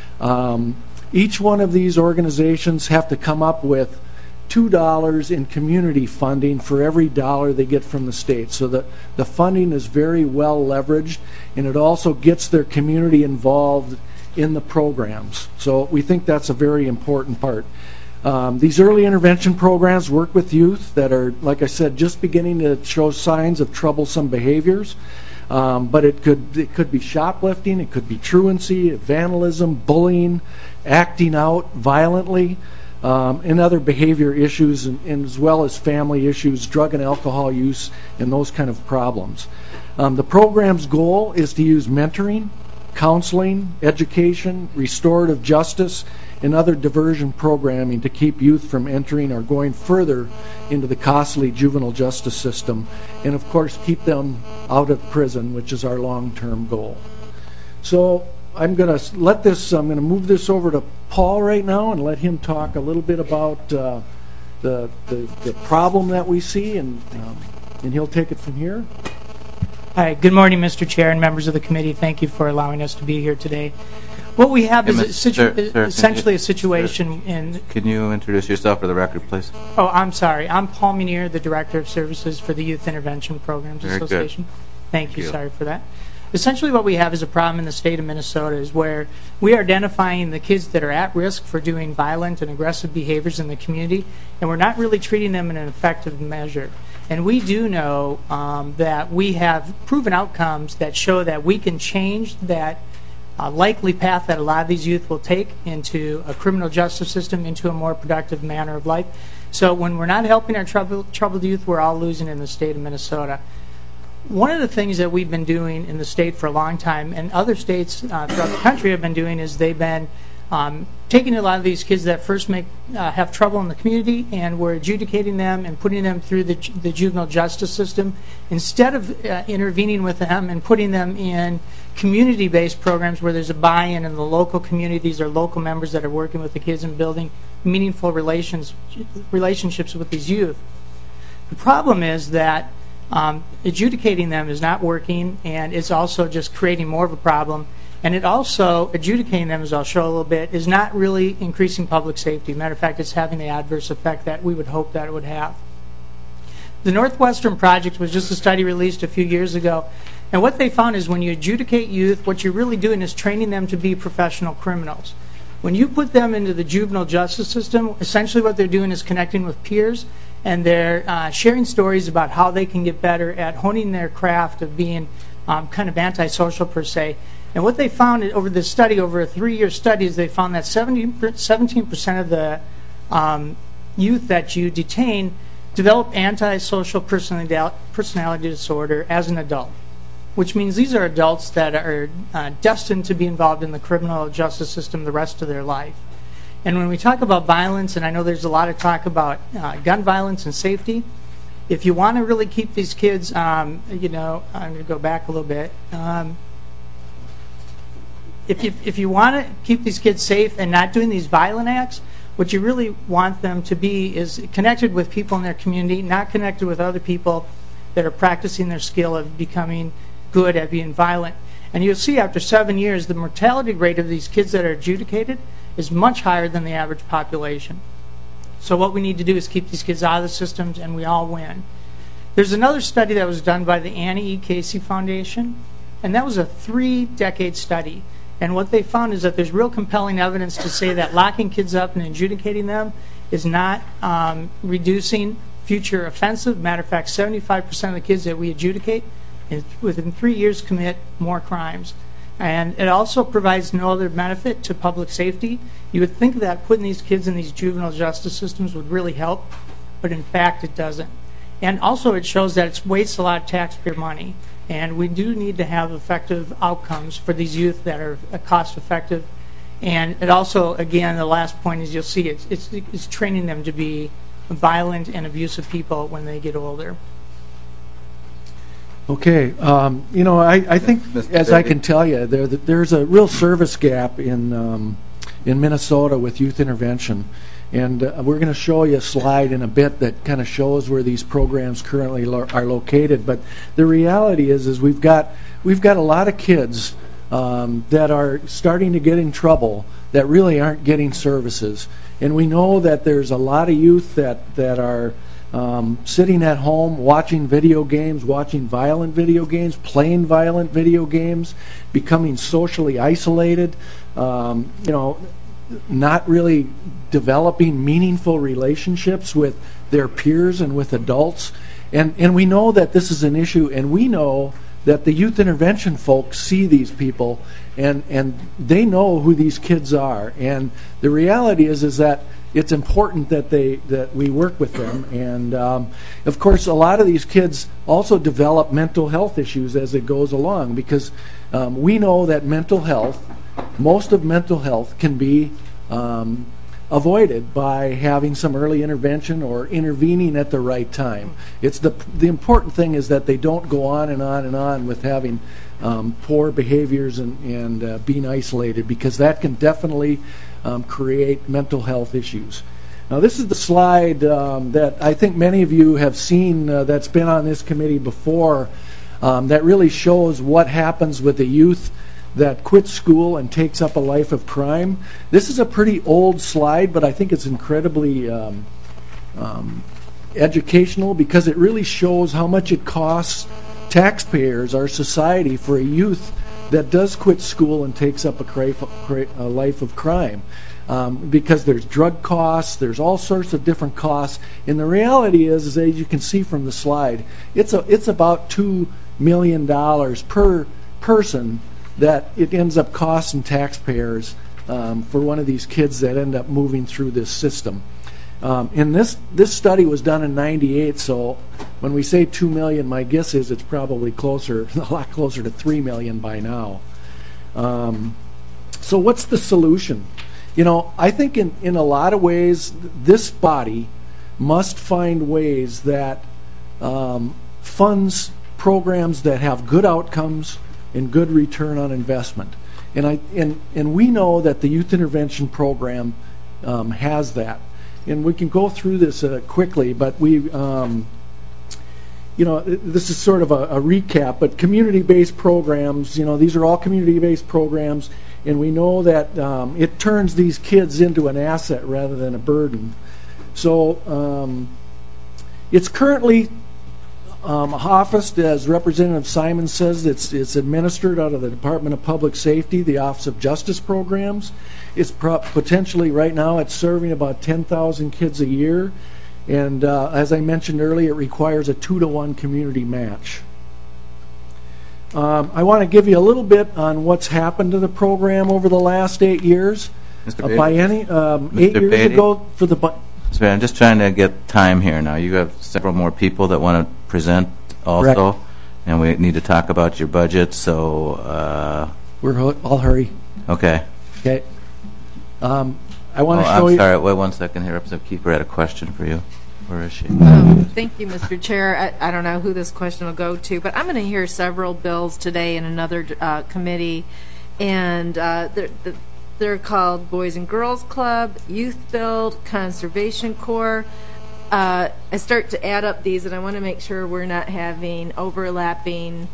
Each one of these organizations have to come up with $2 in community funding for every dollar they get from the state. So the funding is very well leveraged, and it also gets their community involved in the programs. So we think that's a very important part. These early intervention programs work with youth that are, like I said, just beginning to show signs of troublesome behaviors. But it could be shoplifting, it could be truancy, vandalism, bullying, acting out violently, and other behavior issues, and as well as family issues, drug and alcohol use, and those kind of problems. The program's goal is to use mentoring, counseling, education, restorative justice, and other diversion programming to keep youth from entering or going further into the costly juvenile justice system, and of course keep them out of prison, which is our long-term goal. So I'm going to move this over to Paul right now and let him talk a little bit about the problem that we see, and he'll take it from here.
Hi, good morning, Mr. Chair and members of the committee. Thank you for allowing us to be here today. What we have is essentially a situation in...
Can you introduce yourself for the record, please?
Oh, I'm sorry. I'm Paul Munier, the Director of Services for the Youth Intervention Programs Association. Thank you. Sorry for that. Essentially what we have is a problem in the state of Minnesota is where we are identifying the kids that are at risk for doing violent and aggressive behaviors in the community, and we're not really treating them in an effective measure. And we do know that we have proven outcomes that show that we can change that likely path that a lot of these youth will take into a criminal justice system, into a more productive manner of life. So when we're not helping our troubled youth, we're all losing in the state of Minnesota. One of the things that we've been doing in the state for a long time, and other states throughout the country have been doing, is they've been taking a lot of these kids that first have trouble in the community, and we're adjudicating them and putting them through the juvenile justice system instead of intervening with them and putting them in community-based programs where there's a buy-in in the local communities or local members that are working with the kids and building meaningful relationships with these youth. The problem is that adjudicating them is not working, and it's also just creating more of a problem. And it also, adjudicating them, as I'll show a little bit, is not really increasing public safety. Matter of fact, it's having the adverse effect that we would hope that it would have. The Northwestern Project was just a study released a few years ago, and what they found is when you adjudicate youth, what you're really doing is training them to be professional criminals. When you put them into the juvenile justice system, essentially what they're doing is connecting with peers, and they're sharing stories about how they can get better at honing their craft of being kind of antisocial per se. And what they found over this study, over a 3-year study, is they found that 17% of the youth that you detain develop antisocial personality disorder as an adult, which means these are adults that are destined to be involved in the criminal justice system the rest of their life. And when we talk about violence, and I know there's a lot of talk about gun violence and safety, if you want to really keep these kids, I'm going to go back a little bit. If you want to keep these kids safe and not doing these violent acts, what you really want them to be is connected with people in their community, not connected with other people that are practicing their skill of becoming good at being violent. And you'll see after 7 years, the mortality rate of these kids that are adjudicated is much higher than the average population. So what we need to do is keep these kids out of the systems, and we all win. There's another study that was done by the Annie E. Casey Foundation, and that was a 3-decade study. And what they found is that there's real compelling evidence to say that locking kids up and adjudicating them is not reducing future offensive. Matter of fact, 75% of the kids that we adjudicate within 3 years commit more crimes. And it also provides no other benefit to public safety. You would think that putting these kids in these juvenile justice systems would really help, but in fact it doesn't. And also it shows that it wastes a lot of taxpayer money. And we do need to have effective outcomes for these youth that are cost effective. And it also, again, the last point is you'll see it's training them to be violent and abusive people when they get older.
Okay, I think, as I can tell you, there's a real service gap in Minnesota with youth intervention, and we're going to show you a slide in a bit that kind of shows where these programs currently are located. But the reality is we've got a lot of kids that are starting to get in trouble that really aren't getting services, and we know that there's a lot of youth that are sitting at home watching video games, watching violent video games, playing violent video games, becoming socially isolated, not really developing meaningful relationships with their peers and with adults. And we know that this is an issue, and we know that the youth intervention folks see these people, and they know who these kids are. And the reality is that it's important that we work with them. And of course, a lot of these kids also develop mental health issues as it goes along, because we know that most of mental health can be avoided by having some early intervention or intervening at the right time. It's the important thing is that they don't go on and on and on with having poor behaviors and being isolated, because that can definitely create mental health issues. Now, this is the slide that I think many of you have seen that's been on this committee before, that really shows what happens with the youth that quits school and takes up a life of crime. This is a pretty old slide, but I think it's incredibly educational, because it really shows how much it costs taxpayers, our society, for a youth that does quit school and takes up a life of crime. Because there's drug costs, there's all sorts of different costs, and the reality is as you can see from the slide, it's about $2 million per person that it ends up costing taxpayers for one of these kids that end up moving through this system. And this study was done in '98, so when we say 2 million, my guess is it's probably a lot closer to 3 million by now. So what's the solution? I think in a lot of ways, this body must find ways that funds programs that have good outcomes and good return on investment. And we know that the youth intervention program has that. And we can go through this quickly, but this is sort of a recap, but community-based programs, these are all community-based programs, and we know that it turns these kids into an asset rather than a burden. So it's currently officed, as Representative Simon says, it's administered out of the Department of Public Safety, the Office of Justice Programs. It's potentially, right now, it's serving about 10,000 kids a year. And as I mentioned earlier, it requires a 2-to-1 community match. I want to give you a little bit on what's happened to the program over the last 8 years.
Mr.
8 years ago, for the...
Mr. Beatty, I'm just trying to get time here now. You have several more people that want to present also.
Correct.
And we need to talk about your budget, so...
I'll hurry.
Okay.
I want to show you...
I'm sorry, wait 1 second here. Representative Keeper had a question for you. Where is she?
Thank you, Mr. Chair. I don't know who this question will go to, but I'm going to hear several bills today in another committee, and they're called Boys and Girls Club, Youth Build, Conservation Corps. I start to add up these, and I want to make sure we're not having overlapping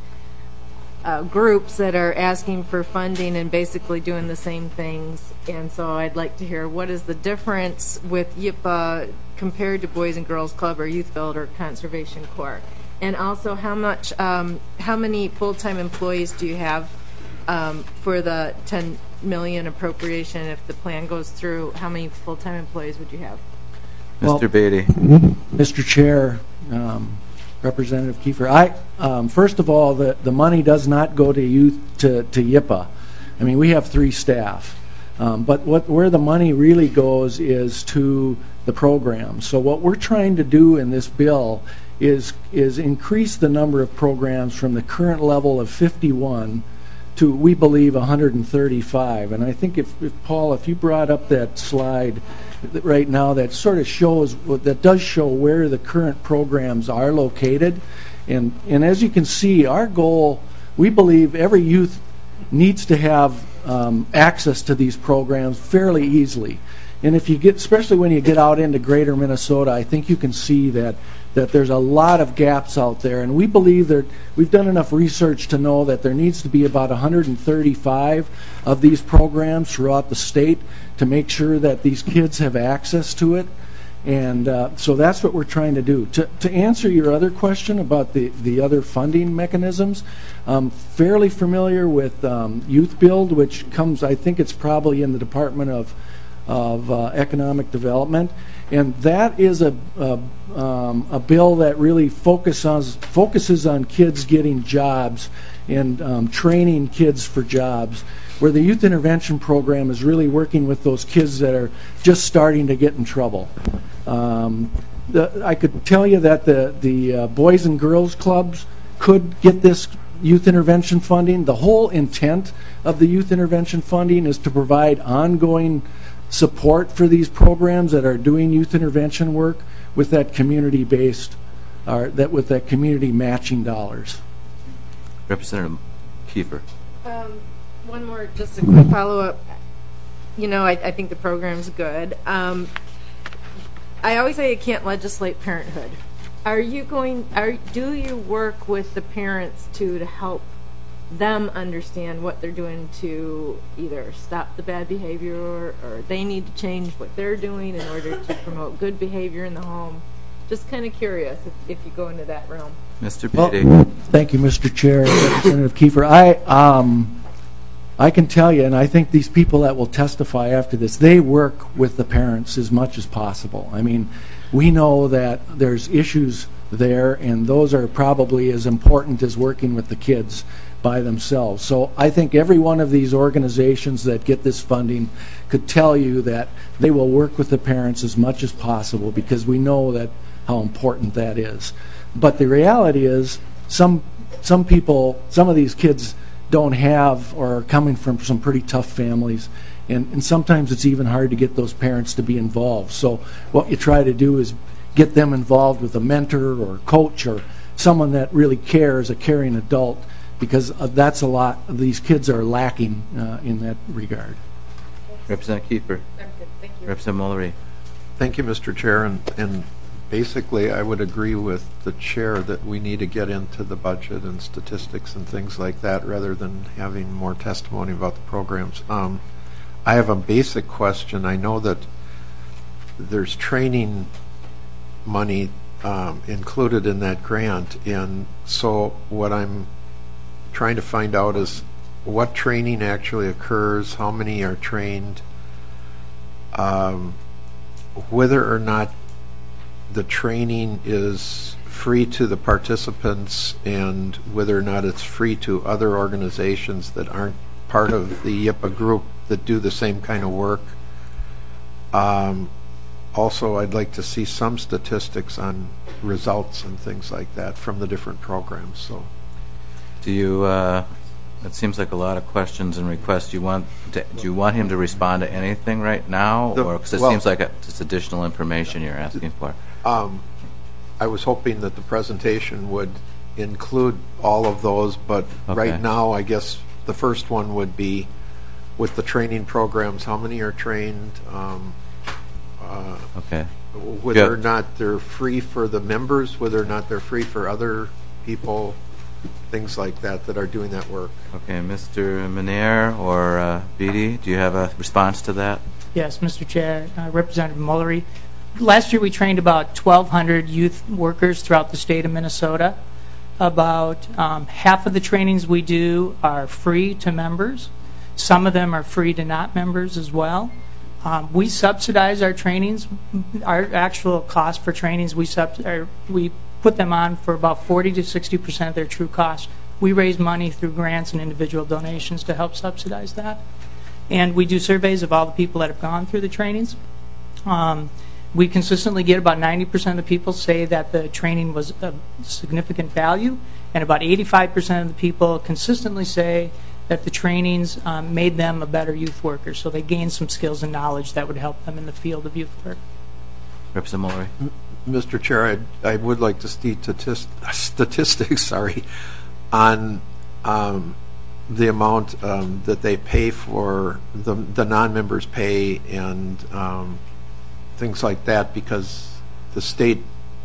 groups that are asking for funding and basically doing the same things. And so I'd like to hear what is the difference with YIPA compared to Boys and Girls Club or Youth Build or Conservation Corps, and also how many full-time employees do you have for the $10 million appropriation? If the plan goes through, how many full-time employees would you have?
Mr. Beatty.
Mr. Chair, Representative Kiefer, first of all, the money does not go to youth to YIPA. I mean, we have 3 staff, but where the money really goes is to the program. So what we're trying to do in this bill is increase the number of programs from the current level of 51 to, we believe, 135. And I think if Paul, if you brought up that slide right now, that sort of shows, that does show where the current programs are located. And as you can see, our goal, we believe every youth needs to have access to these programs fairly easily. And if you get, especially when you get out into greater Minnesota, I think you can see that there's a lot of gaps out there. And we believe that we've done enough research to know that there needs to be about 135 of these programs throughout the state to make sure that these kids have access to it. And so that's what we're trying to do. To answer your other question about the other funding mechanisms, I'm fairly familiar with Youth Build, which comes, I think it's probably in the Department of Economic Development, and that is a bill that really focuses on kids getting jobs and training kids for jobs, where the Youth Intervention Program is really working with those kids that are just starting to get in trouble. I could tell you that the Boys and Girls Clubs could get this youth intervention funding. The whole intent of the youth intervention funding is to provide ongoing support for these programs that are doing youth intervention work with that community-based, with that community matching dollars.
Representative Kiefer.
One more, just a quick follow-up. You know, I think the program's good. I always say you can't legislate parenthood. Do you work with the parents to help them understand what they're doing to either stop the bad behavior or they need to change what they're doing in order to promote good behavior in the home? Just kind of curious if you go into that realm.
Mr. Beatty.
Well, thank you, Mr. Chair, Representative Kiefer. I can tell you, and I think these people that will testify after this, they work with the parents as much as possible. I mean, we know that there's issues there, and those are probably as important as working with the kids by themselves. So I think every one of these organizations that get this funding could tell you that they will work with the parents as much as possible, because we know that how important that is. But the reality is some people, some of these kids don't have or are coming from some pretty tough families, and sometimes it's even hard to get those parents to be involved. So what you try to do is get them involved with a mentor or a coach or someone that really cares, a caring adult, because that's a lot of these kids are lacking in that regard.
Representative Kiefer.
I'm good, thank you.
Representative Mullery.
Thank you, Mr. Chair, and basically I would agree with the chair that we need to get into the budget and statistics and things like that rather than having more testimony about the programs. I have a basic question. I know that there's training money included in that grant, and so what I'm trying to find out is what training actually occurs, how many are trained, whether or not the training is free to the participants, and whether or not it's free to other organizations that aren't part of the YIPA group that do the same kind of work. Also, I'd like to see some statistics on results and things like that from the different programs. So,
do you? It seems like a lot of questions and requests. Do you want him to respond to anything right now, or because it seems like it's additional information you're asking for?
I was hoping that the presentation would include all of those, but right now, I guess the first one would be with the training programs. How many are trained? Whether or not they're free for the members, whether or not they're free for other people, things like that that are doing that work.
Okay, Mr. Menier or Beatty, do you have a response to that?
Yes, Mr. Chair, Representative Mullery. Last year we trained about 1,200 youth workers throughout the state of Minnesota. About half of the trainings we do are free to members. Some of them are free to not members as well. We subsidize our trainings. Our actual cost for trainings, we put them on for about 40 to 60% of their true cost. We raise money through grants and individual donations to help subsidize that. And we do surveys of all the people that have gone through the trainings. We consistently get about 90% of the people say that the training was of significant value, and about 85% of the people consistently say that the trainings made them a better youth worker, so they gained some skills and knowledge that would help them in the field of youth work.
Representative Mullery.
Mr. Chair, I would like to see statistics on the amount that they pay for the non-members pay and things like that, because the state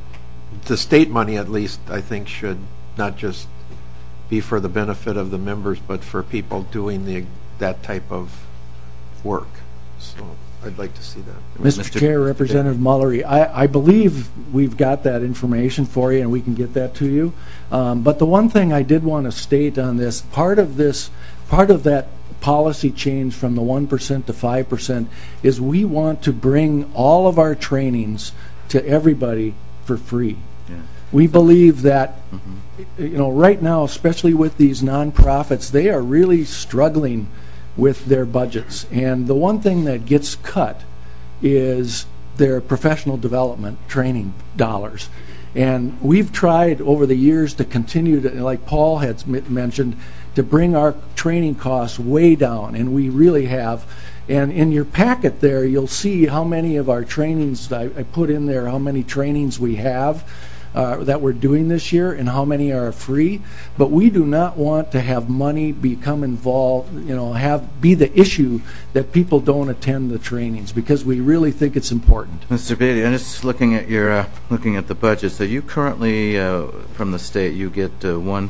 money, at least, I think, should not just be for the benefit of the members, but for people doing that type of work. So I'd like to see that.
Mr. Chair, Representative Mullery, I believe we've got that information for you, and we can get that to you. But the one thing I did want to state on this, part of that policy change from the 1% to 5% is we want to bring all of our trainings to everybody for free. Yeah. We believe that right now, especially with these nonprofits, they are really struggling with their budgets, and the one thing that gets cut is their professional development training dollars. And we've tried over the years to continue to, like Paul had mentioned, to bring our training costs way down, and we really have. And in your packet there, you'll see how many of our trainings, I put in there how many trainings we have that we're doing this year and how many are free. But we do not want to have money become involved, be the issue that people don't attend the trainings, because we really think it's important.
Mr. Beatty, I'm just looking at your looking at the budget. So you currently, from the state, you get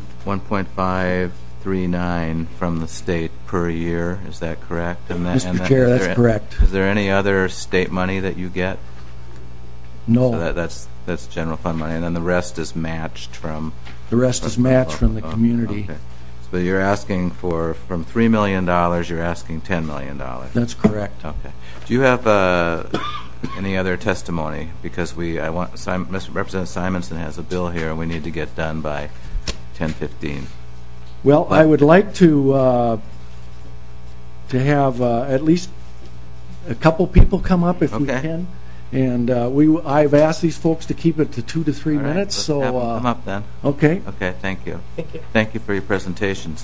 1.539 from the state per year. Is that correct?
Mr. Chair, that's correct.
Is there any other state money that you get?
No.
So that's general fund money, and then the rest is matched from.
The rest is matched from the community.
Okay. So you're asking from $3 million, you're asking $10 million.
That's correct.
Okay. Do you have any other testimony? Because Representative Simonson has a bill here, and we need to get done by 10:15.
Well, I would like to have at least a couple people come up if we can. And I've asked these folks to keep it to 2 to 3 minutes. So
have them come up then.
Okay.
Okay. Thank you.
Thank you.
Thank you for your presentations.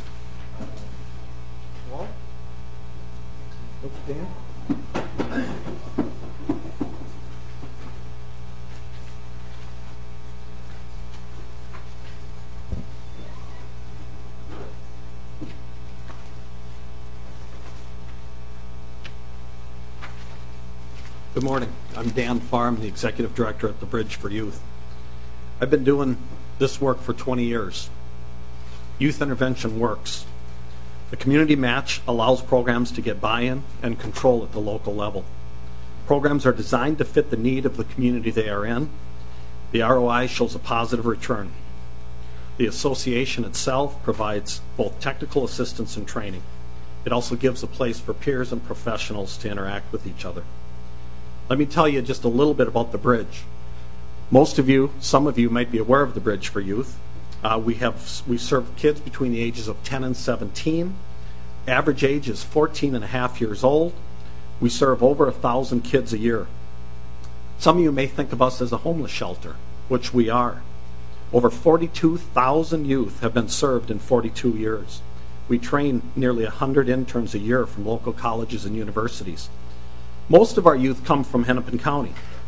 Good morning. I'm Dan Farm, the Executive Director at the Bridge for Youth. I've been doing this work for 20 years. Youth intervention works. The community match allows programs to get buy-in and control at the local level. Programs are designed to fit the need of the community they are in. The ROI shows a positive return. The association itself provides both technical assistance and training. It also gives a place for peers and professionals to interact with each other. Let me tell you just a little bit about the Bridge. Some of you might be aware of the Bridge for Youth. We serve kids between the ages of 10 and 17. Average age is 14 and a half years old. We serve over 1,000 kids a year. Some of you may think of us as a homeless shelter, which we are. Over 42,000 youth have been served in 42 years. We train nearly 100 interns a year from local colleges and universities. Most of our youth come from Hennepin County.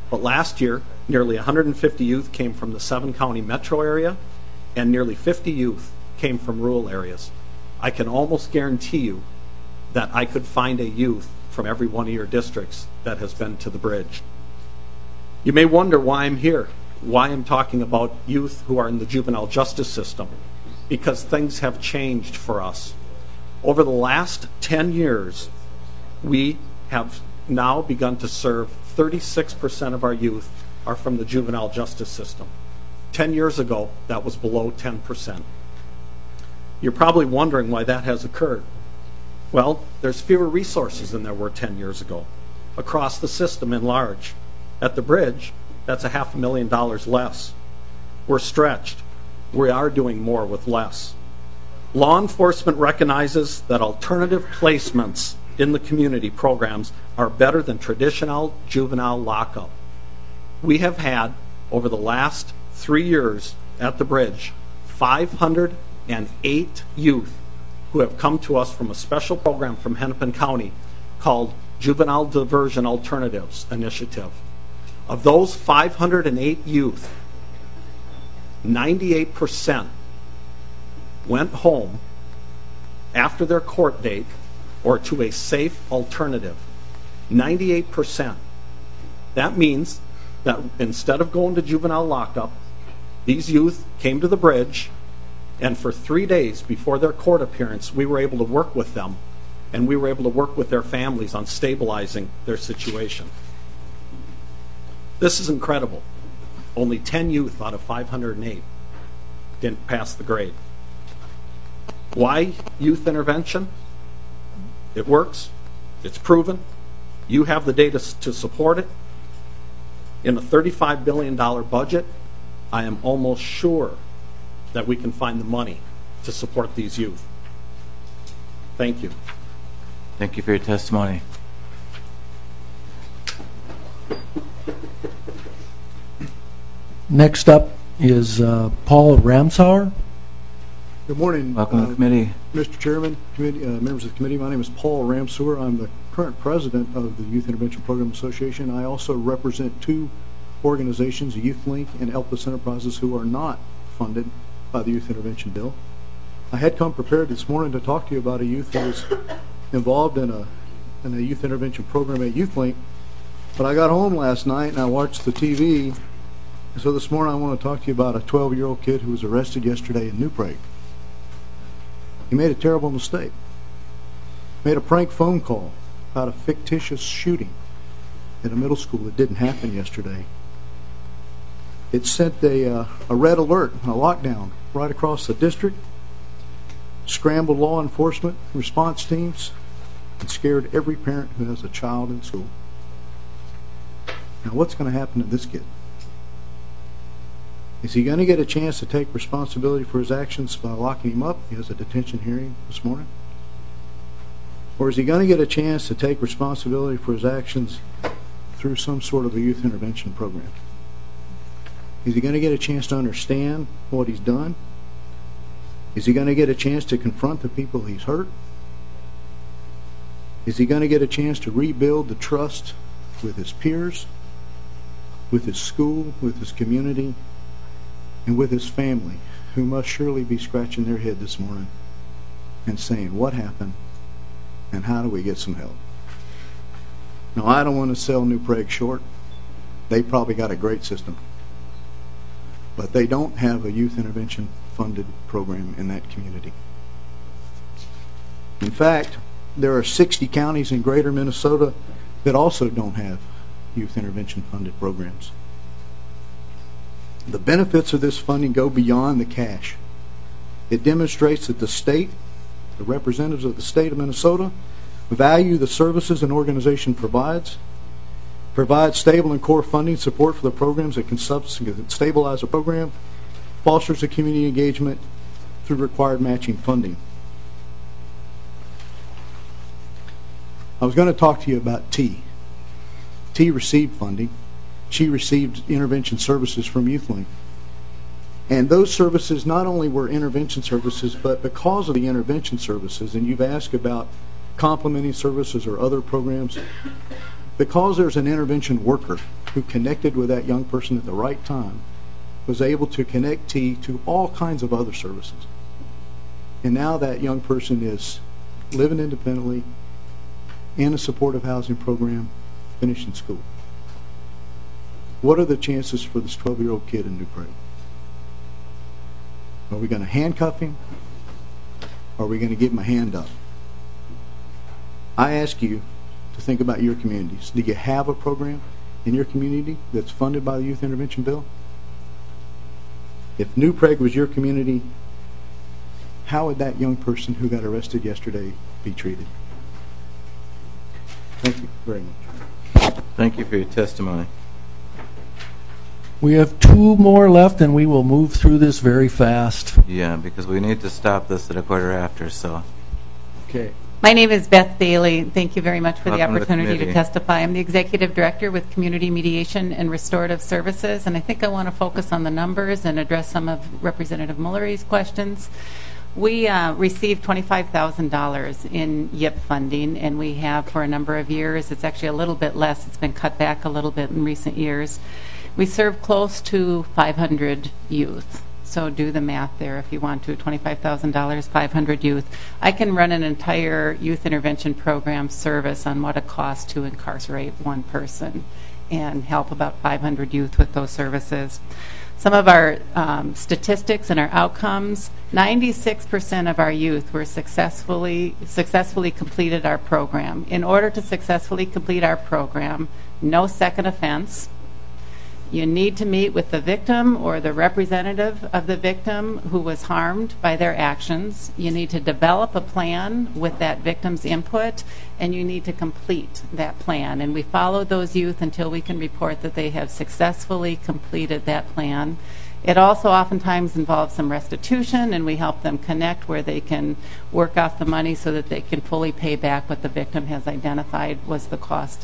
But last year, nearly 150 youth came from the 7-county metro area, and nearly 50 youth came from rural areas. I can almost guarantee you that I could find a youth from every one of your districts that has been to the bridge. You may wonder why I'm here, why I'm talking about youth who are in the juvenile justice system, because things have changed for us. Over the last 10 years, we have now begun to serve 36% of our youth are from the juvenile justice system. 10 years ago, that was below 10%. You're probably wondering why that has occurred. Well, there's fewer resources than there were 10 years ago across the system in large. At the bridge, that's $500,000 less. We're stretched. We are doing more with less. Law enforcement recognizes that alternative placements in the community programs are better than traditional juvenile lockup. We have had, over the last 3 years at the bridge, 508 youth who have come to us from a special program from Hennepin County called Juvenile Diversion Alternatives Initiative. Of those 508 youth, 98% went home after their court date or to a safe alternative. 98%. That means that instead of going to juvenile lockup, these youth came to the bridge, and for 3 days before their court appearance, we were able to work with them, and we were able to work with their families on stabilizing their situation. This is incredible. Only 10 youth out of 508 didn't pass the grade. Why youth intervention? It works. It's proven. You have the data to support it. In a $35 billion budget, I am almost sure that we can find the money to support these youth. Thank you.
Thank you for your testimony.
Next up is Paul Ramsauer.
Good morning.
Welcome to the committee.
Mr. Chairman, members of the committee, my name is Paul Ramsauer. I'm the current president of the Youth Intervention Program Association. I also represent 2 organizations, Youth Link and Elpis Enterprises, who are not funded by the Youth Intervention Bill. I had come prepared this morning to talk to you about a youth who was involved in a youth intervention program at Youth Link, but I got home last night and I watched the TV, and so this morning I want to talk to you about a 12-year-old kid who was arrested yesterday in New Prague. He made a terrible mistake. Made a prank phone call about a fictitious shooting at a middle school that didn't happen yesterday. It sent a red alert, a lockdown, right across the district, scrambled law enforcement response teams, and scared every parent who has a child in school. Now, what's going to happen to this kid? Is he going to get a chance to take responsibility for his actions by locking him up? He has a detention hearing this morning. Or is he going to get a chance to take responsibility for his actions through some sort of a youth intervention program? Is he going to get a chance to understand what he's done? Is he going to get a chance to confront the people he's hurt? Is he going to get a chance to rebuild the trust with his peers, with his school, with his community, and with his family, who must surely be scratching their head this morning and saying, what happened and how do we get some help? Now, I don't want to sell New Prague short. They probably got a great system, but they don't have a youth intervention funded program in that community. In fact, there are 60 counties in greater Minnesota that also don't have youth intervention funded programs. The benefits of this funding go beyond the cash. It demonstrates that the state, the representatives of the state of Minnesota, value the services an organization provides stable and core funding support for the programs that can stabilize a program, fosters a community engagement through required matching funding. I was going to talk to you about T. T received funding. She received intervention services from Youth Link. And those services not only were intervention services, but because of the intervention services, and you've asked about complementing services or other programs, because there's an intervention worker who connected with that young person at the right time was able to connect T to all kinds of other services. And now that young person is living independently in a supportive housing program, finishing school. What are the chances for this 12-year-old kid in New Prague? Are we going to handcuff him? Or are we going to give him a hand up? I ask you to think about your communities. Do you have a program in your community that's funded by the Youth Intervention Bill? If New Prague was your community, how would that young person who got arrested yesterday be treated? Thank you very much.
Thank you for your testimony.
We have 2 more left, and we will move through this very fast.
Yeah, because we need to stop this at 1:15, so.
Okay.
My name is Beth Bailey. Thank you very much for the
Welcome to the
opportunity to
committee.
testify. I'm the Executive Director with Community Mediation and Restorative Services, and I think I want to focus on the numbers and address some of Representative Mullery's questions. We received $25,000 in YIP funding, and we have for a number of years. It's actually a little bit less. It's been cut back a little bit in recent years. We serve close to 500 youth. So do the math there if you want to. $25,000, 500 youth. I can run an entire youth intervention program service on what it costs to incarcerate one person and help about 500 youth with those services. Some of our statistics and our outcomes, 96% of our youth were successfully completed our program. In order to successfully complete our program, no second offense. You need to meet with the victim or the representative of the victim who was harmed by their actions. You need to develop a plan with that victim's input, and you need to complete that plan. And we follow those youth until we can report that they have successfully completed that plan. It also oftentimes involves some restitution, and we help them connect where they can work off the money so that they can fully pay back what the victim has identified was the cost.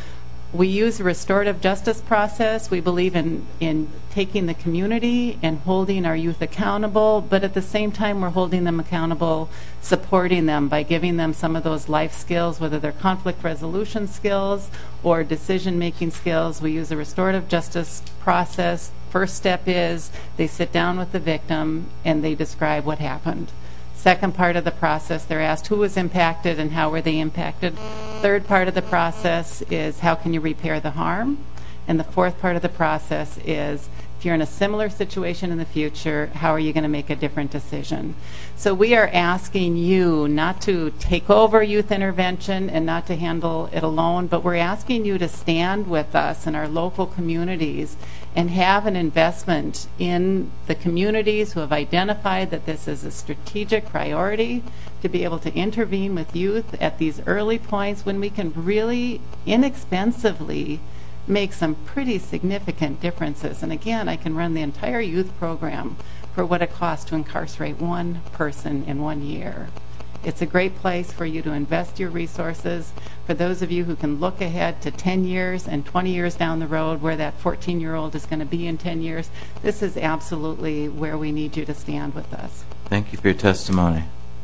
We use a restorative justice process. We believe in taking the community and holding our youth accountable, but at the same time we're holding them accountable, supporting them by giving them some of those life skills, whether they're conflict resolution skills or decision-making skills. We use a restorative justice process. First step is they sit down with the victim and they describe what happened. Second part of the process, they're asked who was impacted and how were they impacted. Third part of the process is how can you repair the harm? And the fourth part of the process is if you're in a similar situation in the future, how are you going to make a different decision? So we are asking you not to take over youth intervention and not to handle it alone, but we're asking you to stand with us in our local communities and have an investment in the communities who have identified that this is a strategic priority to be able to intervene with youth at these early points when we can really inexpensively make some pretty significant differences. And again, I can run the entire youth program for what it costs to incarcerate one person in 1 year. It's a great place for you to invest your resources. For those of you who can look ahead to 10 years and 20 years down the road where that 14-year-old is going to be in 10 years, this is absolutely where we need you to stand with us.
Thank you for your testimony.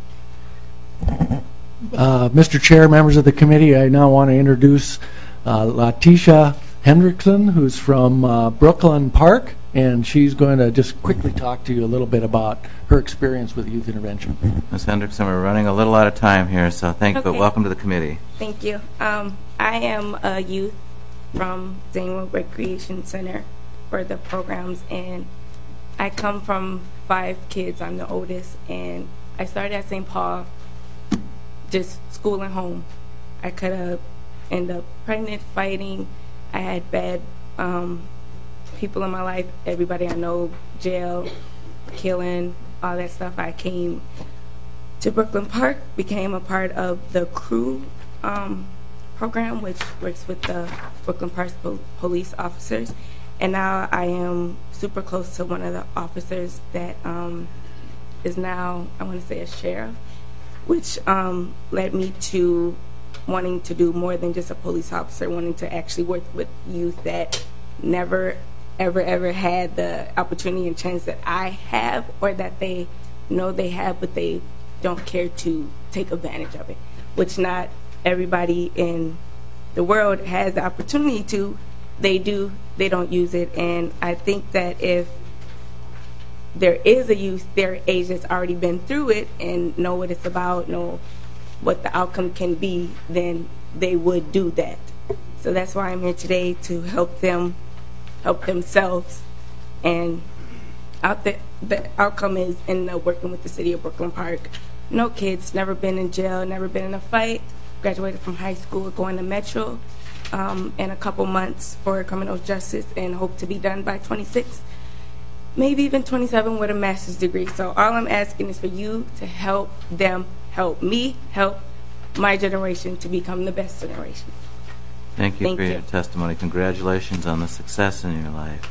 Mr. Chair, members of the committee, I now want to introduce Latisha Hendrickson, who's from Brooklyn Park, and she's going to just quickly talk to you a little bit about her experience with youth intervention.
Ms. Hendrickson, we're running a little out of time here, so thank you, but welcome to the committee.
Thank you. I am a youth from Zanewood Recreation Center for the programs, and I come from 5 kids. I'm the oldest, and I started at St. Paul, just school and home. I could have ended up pregnant, fighting. I had bad people in my life, everybody I know, jail, killing, all that stuff. I came to Brooklyn Park, became a part of the CREW program, which works with the Brooklyn Park police officers. And now I am super close to one of the officers that is now, I want to say, a sheriff, which led me to wanting to do more than just a police officer, wanting to actually work with youth that never, ever had the opportunity and chance that I have, or that they know they have, but they don't care to take advantage of it, which not everybody in the world has the opportunity to, they don't use it. And I think that if there is a youth their age that's already been through it and know what it's about, know what the outcome can be, then they would do that. So that's why I'm here today, to help them help themselves. And the outcome is in working with the city of Brooklyn Park. No kids, never been in jail, never been in a fight, graduated from high school, going to Metro in a couple months for criminal justice, and hope to be done by 26, maybe even 27 with a master's degree. So all I'm asking is for you to help them, help me, help my generation to become the best generation.
Thank you for your testimony. Congratulations on the success in your life.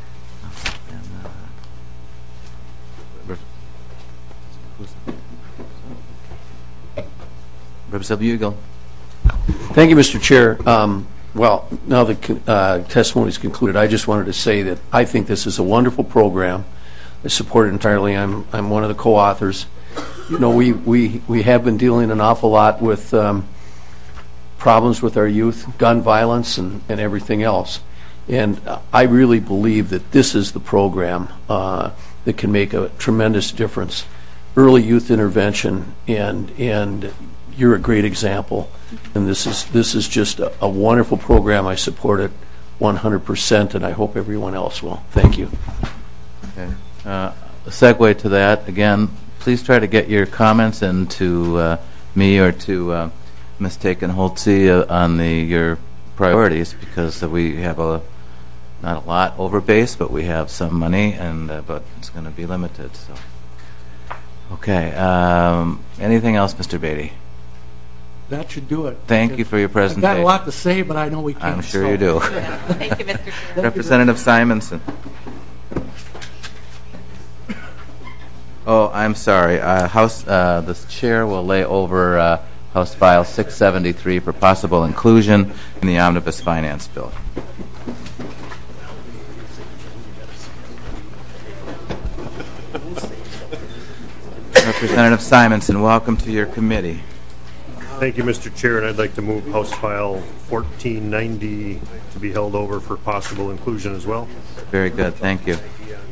Representative Bugle.
Thank you, Mr. Chair. Well, now the testimony is concluded, I just wanted to say that I think this is a wonderful program. I support it entirely. I'm one of the co-authors. You know, we have been dealing an awful lot with problems with our youth, gun violence, and everything else. And I really believe that this is the program that can make a tremendous difference. Early youth intervention, and you're a great example. And this is just a wonderful program. I support it 100%, and I hope everyone else will. Thank you.
Okay. A segue to that, again, please try to get your comments into me or to Ms. Taken-Holtze on your priorities, because we have not a lot over base, but we have some money, and but it's going to be limited. So, okay. Anything else, Mr. Beatty?
That should do it.
Thank you for your presentation.
I've got a lot to say, but I know we can't.
I'm sure you do.
Thank you, Mr. Chair.
Representative Simonson. Oh, I'm sorry. The chair will lay over House File 673 for possible inclusion in the Omnibus Finance Bill. Representative Simonson, welcome to your committee.
Thank you, Mr. Chair, and I'd like to move House File 1490 to be held over for possible inclusion as well.
Very good. Thank you.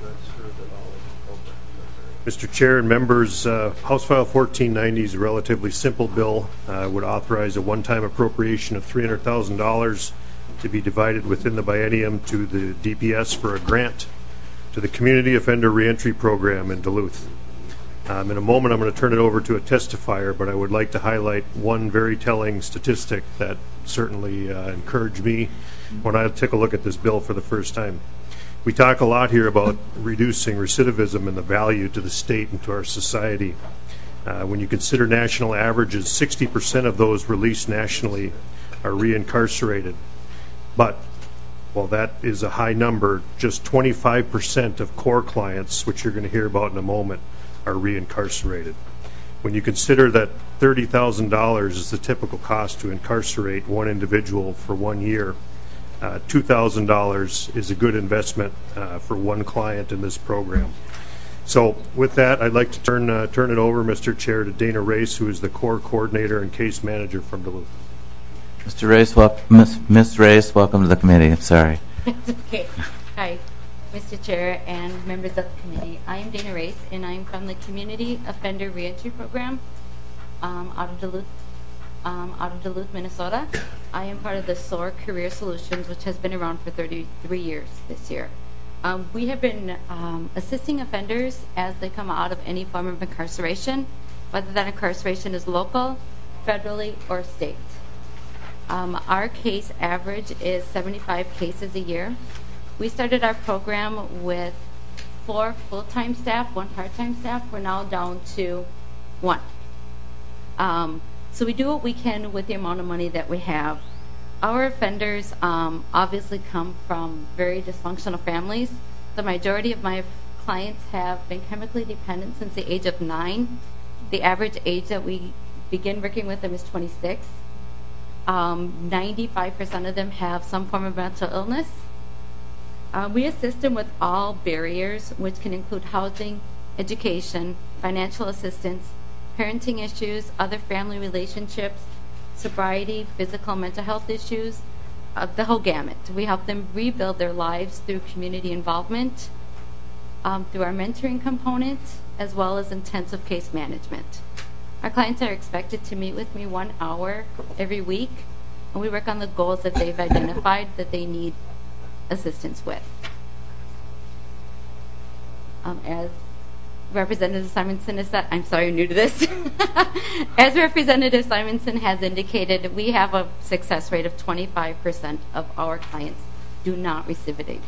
Mr. Chair and members, House File 1490 is a relatively simple bill. Would authorize a one-time appropriation of $300,000 to be divided within the biennium to the DPS for a grant to the Community Offender Reentry Program in Duluth. In a moment, I'm going to turn it over to a testifier, but I would like to highlight one very telling statistic that certainly encouraged me when I took a look at this bill for the first time. We talk a lot here about reducing recidivism and the value to the state and to our society. When you consider national averages, 60% of those released nationally are reincarcerated. But while that is a high number, just 25% of core clients, which you're going to hear about in a moment, are reincarcerated. When you consider that $30,000 is the typical cost to incarcerate one individual for 1 year, $2,000 is a good investment for one client in this program. So with that, I'd like to turn it over, Mr. Chair, to Dana Race, who is the core coordinator and case manager from Duluth.
Mr. Race, Ms. Race, welcome to the committee. I'm sorry.
It's okay. Hi, Mr. Chair and members of the committee. I am Dana Race, and I'm from the Community Offender Reentry Program out of Duluth, Minnesota. I am part of the SOAR Career Solutions, which has been around for 33 years this year. We have been assisting offenders as they come out of any form of incarceration, whether that incarceration is local, federally, or state. Our case average is 75 cases a year. We started our program with 4 full-time staff, 1 part-time staff. We're now down to 1. So we do what we can with the amount of money that we have. Our offenders obviously come from very dysfunctional families. The majority of my clients have been chemically dependent since the age of 9. The average age that we begin working with them is 26. 95% of them have some form of mental illness. We assist them with all barriers, which can include housing, education, financial assistance, parenting issues, other family relationships, sobriety, physical and mental health issues, the whole gamut. We help them rebuild their lives through community involvement, through our mentoring component, as well as intensive case management. Our clients are expected to meet with me 1 hour every week, and we work on the goals that they've identified that they need assistance with. As Representative Simonson has said, I'm sorry, I'm new to this. As Representative Simonson has indicated, we have a success rate of 25% of our clients do not recidivate.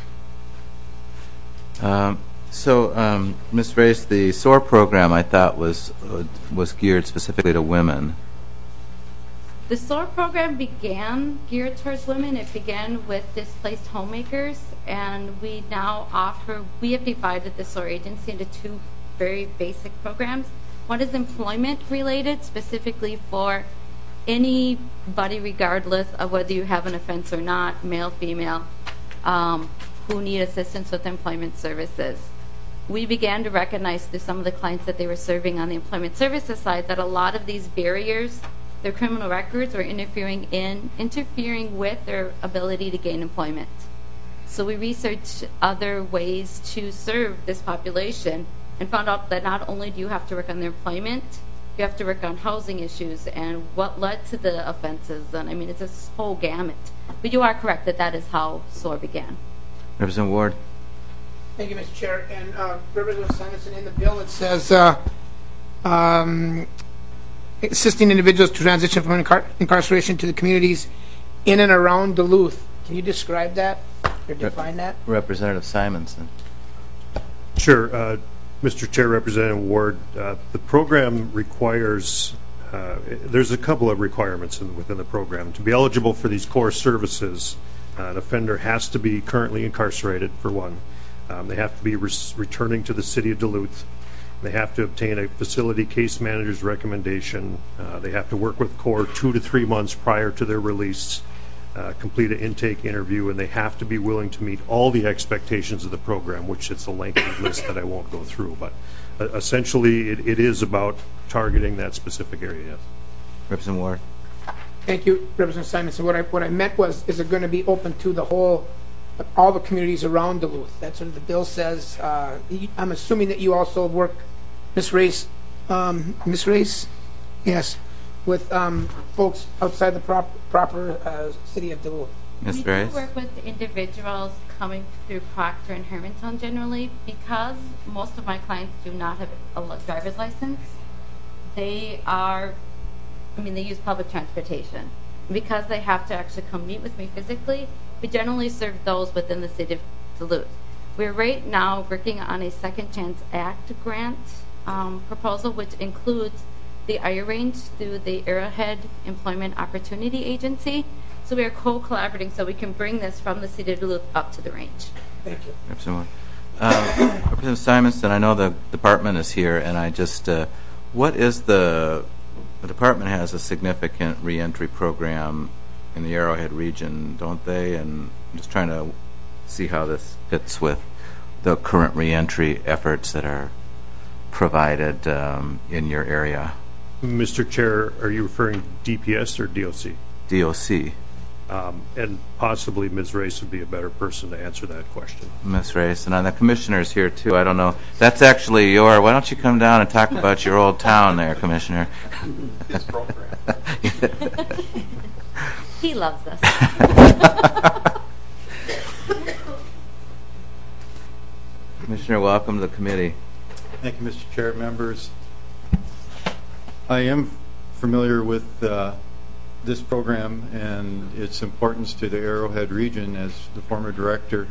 Ms. Race, the SOAR program I thought was geared specifically to women.
The SOAR program began geared towards women. It began with displaced homemakers, and we have divided the SOAR agency into 2 very basic programs. One is employment related, specifically for anybody, regardless of whether you have an offense or not, male, female, who need assistance with employment services. We began to recognize through some of the clients that they were serving on the employment services side that a lot of these barriers, their criminal records, were interfering with their ability to gain employment. So we researched other ways to serve this population and found out that not only do you have to work on their employment, you have to work on housing issues and what led to the offenses. And I mean, it's a whole gamut. But you are correct that that is how SOAR began.
Representative Ward.
Thank you, Mr. Chair. And Representative Simonson, in the bill it says assisting individuals to transition from incarceration to the communities in and around Duluth. Can you describe that or define that?
Representative Simonson.
Sure. Mr. Chair, Representative Ward, the program requires, there's a couple of requirements within the program. To be eligible for these core services, an offender has to be currently incarcerated, for one. They have to be returning to the city of Duluth. They have to obtain a facility case manager's recommendation. They have to work with CORE 2 to 3 months prior to their release, complete an intake interview, and they have to be willing to meet all the expectations of the program, which it's a lengthy list that I won't go through. But essentially, it is about targeting that specific area. Yes.
Representative Ward.
Thank you, Representative Simonson. What I meant was, is it going to be open to all the communities around Duluth? That's what the bill says. I'm assuming that you also work, Ms. Race, yes, with folks outside the proper city of Duluth.
Ms. Race?
We do work with individuals coming through Proctor and Hermantown generally, because most of my clients do not have a driver's license. They use public transportation. Because they have to actually come meet with me physically, we generally serve those within the city of Duluth. We're right now working on a Second Chance Act grant proposal, which includes the IRA range through the Arrowhead Employment Opportunity Agency. So we are co-collaborating so we can bring this from the city of Duluth up to the range.
Thank you.
Representative Simonson, I know the department is here, and I just, what is the department has a significant reentry program in the Arrowhead region, don't they? And I'm just trying to see how this fits with the current reentry efforts that are provided in your area.
Mr. Chair, are you referring to DPS or DOC?
DOC.
And possibly Ms. Race would be a better person to answer that question.
Ms. Race, and the commissioner's here too. I don't know. That's actually why don't you come down and talk about your old town there, Commissioner?
His program.
He loves us.
Commissioner, welcome to the committee.
Thank you, Mr. Chair, members. I am familiar with this program and its importance to the Arrowhead region as the former director.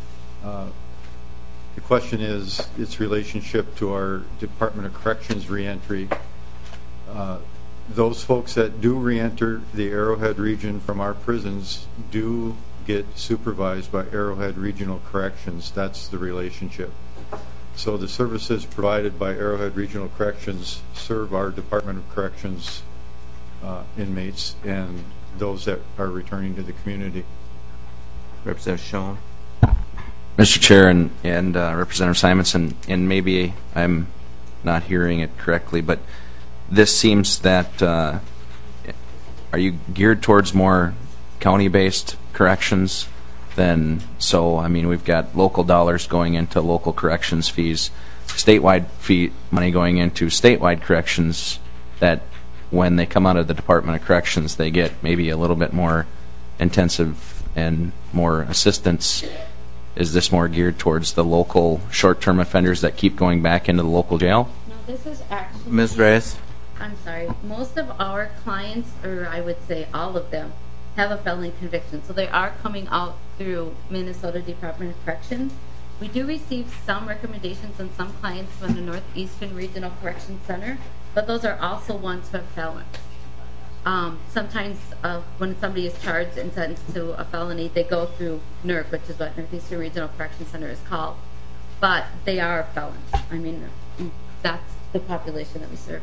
The question is its relationship to our Department of Corrections reentry. Those folks that do reenter the Arrowhead region from our prisons do get supervised by Arrowhead Regional Corrections. That's the relationship. So the services provided by Arrowhead Regional Corrections serve our Department of Corrections inmates and those that are returning to the community.
Representative Schoen.
Mr. Chair and Representative Simonson, and maybe I'm not hearing it correctly, but this seems that are you geared towards more county-based corrections, then so, I mean, we've got local dollars going into local corrections fees, statewide fee money going into statewide corrections, that when they come out of the Department of Corrections, they get maybe a little bit more intensive and more assistance. Is this more geared towards the local short-term offenders that keep going back into the local jail?
No, this is actually...
Ms. Reyes?
I'm sorry. Most of our clients, or I would say all of them, have a felony conviction. So they are coming out through Minnesota Department of Corrections. We do receive some recommendations on some clients from the Northeastern Regional Correction Center, but those are also ones who have felons. Sometimes when somebody is charged and sentenced to a felony, they go through NERC, which is what Northeastern Regional Correction Center is called. But they are felons. I mean, that's the population that we serve.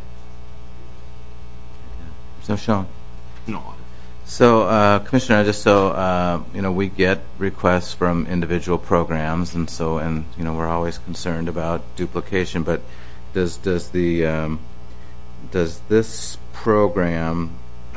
So, Sean?
No.
So, Commissioner, just so we get requests from individual programs, and so, and we're always concerned about duplication. But does this program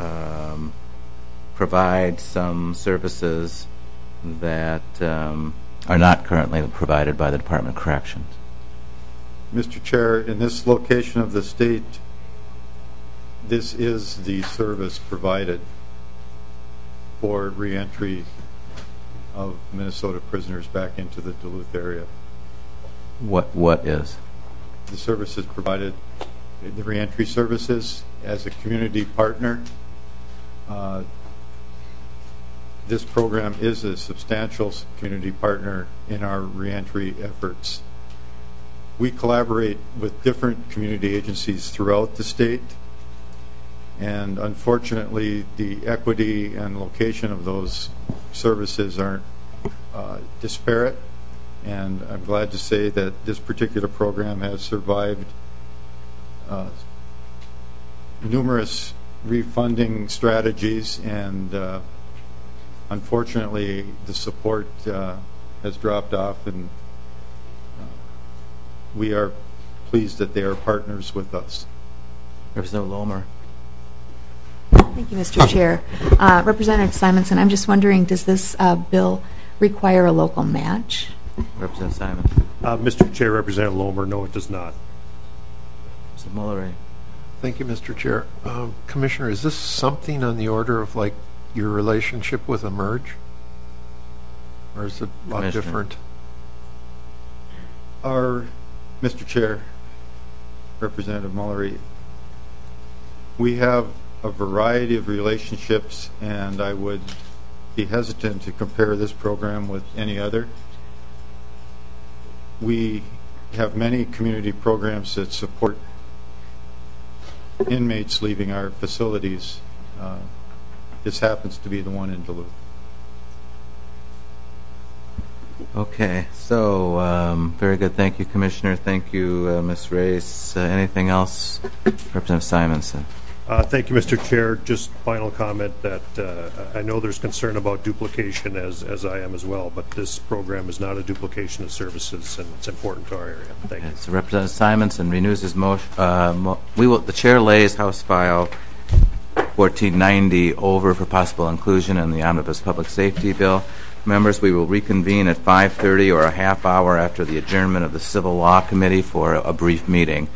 provide some services that are not currently provided by the Department of Corrections?
Mr. Chair, in this location of the state, this is the service provided for reentry of Minnesota prisoners back into the Duluth area.
What is?
The services provided, the reentry services, as a community partner. This program is a substantial community partner in our reentry efforts. We collaborate with different community agencies throughout the state, and unfortunately the equity and location of those services aren't disparate, and I'm glad to say that this particular program has survived numerous refunding strategies, and unfortunately the support has dropped off, and we are pleased that they are partners with us.
Representative Lohmer.
Thank you, Mr. Chair. Representative Simonson, I'm just wondering, does this bill require a local match?
Representative Simon.
Mr. Chair, Representative Lohmer, no, it does not.
Mr. Mullery.
Thank you, Mr. Chair. Commissioner, is this something on the order of like your relationship with Emerge? Or is it a lot different?
Mr. Chair, Representative Mullery, we have a variety of relationships, and I would be hesitant to compare this program with any other. We have many community programs that support inmates leaving our facilities. This happens to be the one in Duluth.
Okay, so very good. Thank you, Commissioner. Thank you, Ms. Reyes. Anything else? Representative Simonson.
Thank you, Mr. Chair. Just final comment that I know there's concern about duplication, as I am as well, but this program is not a duplication of services, and it's important to our area. Thank you.
So Representative Simonson renews his motion. The Chair lays House File 1490 over for possible inclusion in the Omnibus Public Safety Bill. Members, we will reconvene at 5:30 or a half hour after the adjournment of the Civil Law Committee for a brief meeting.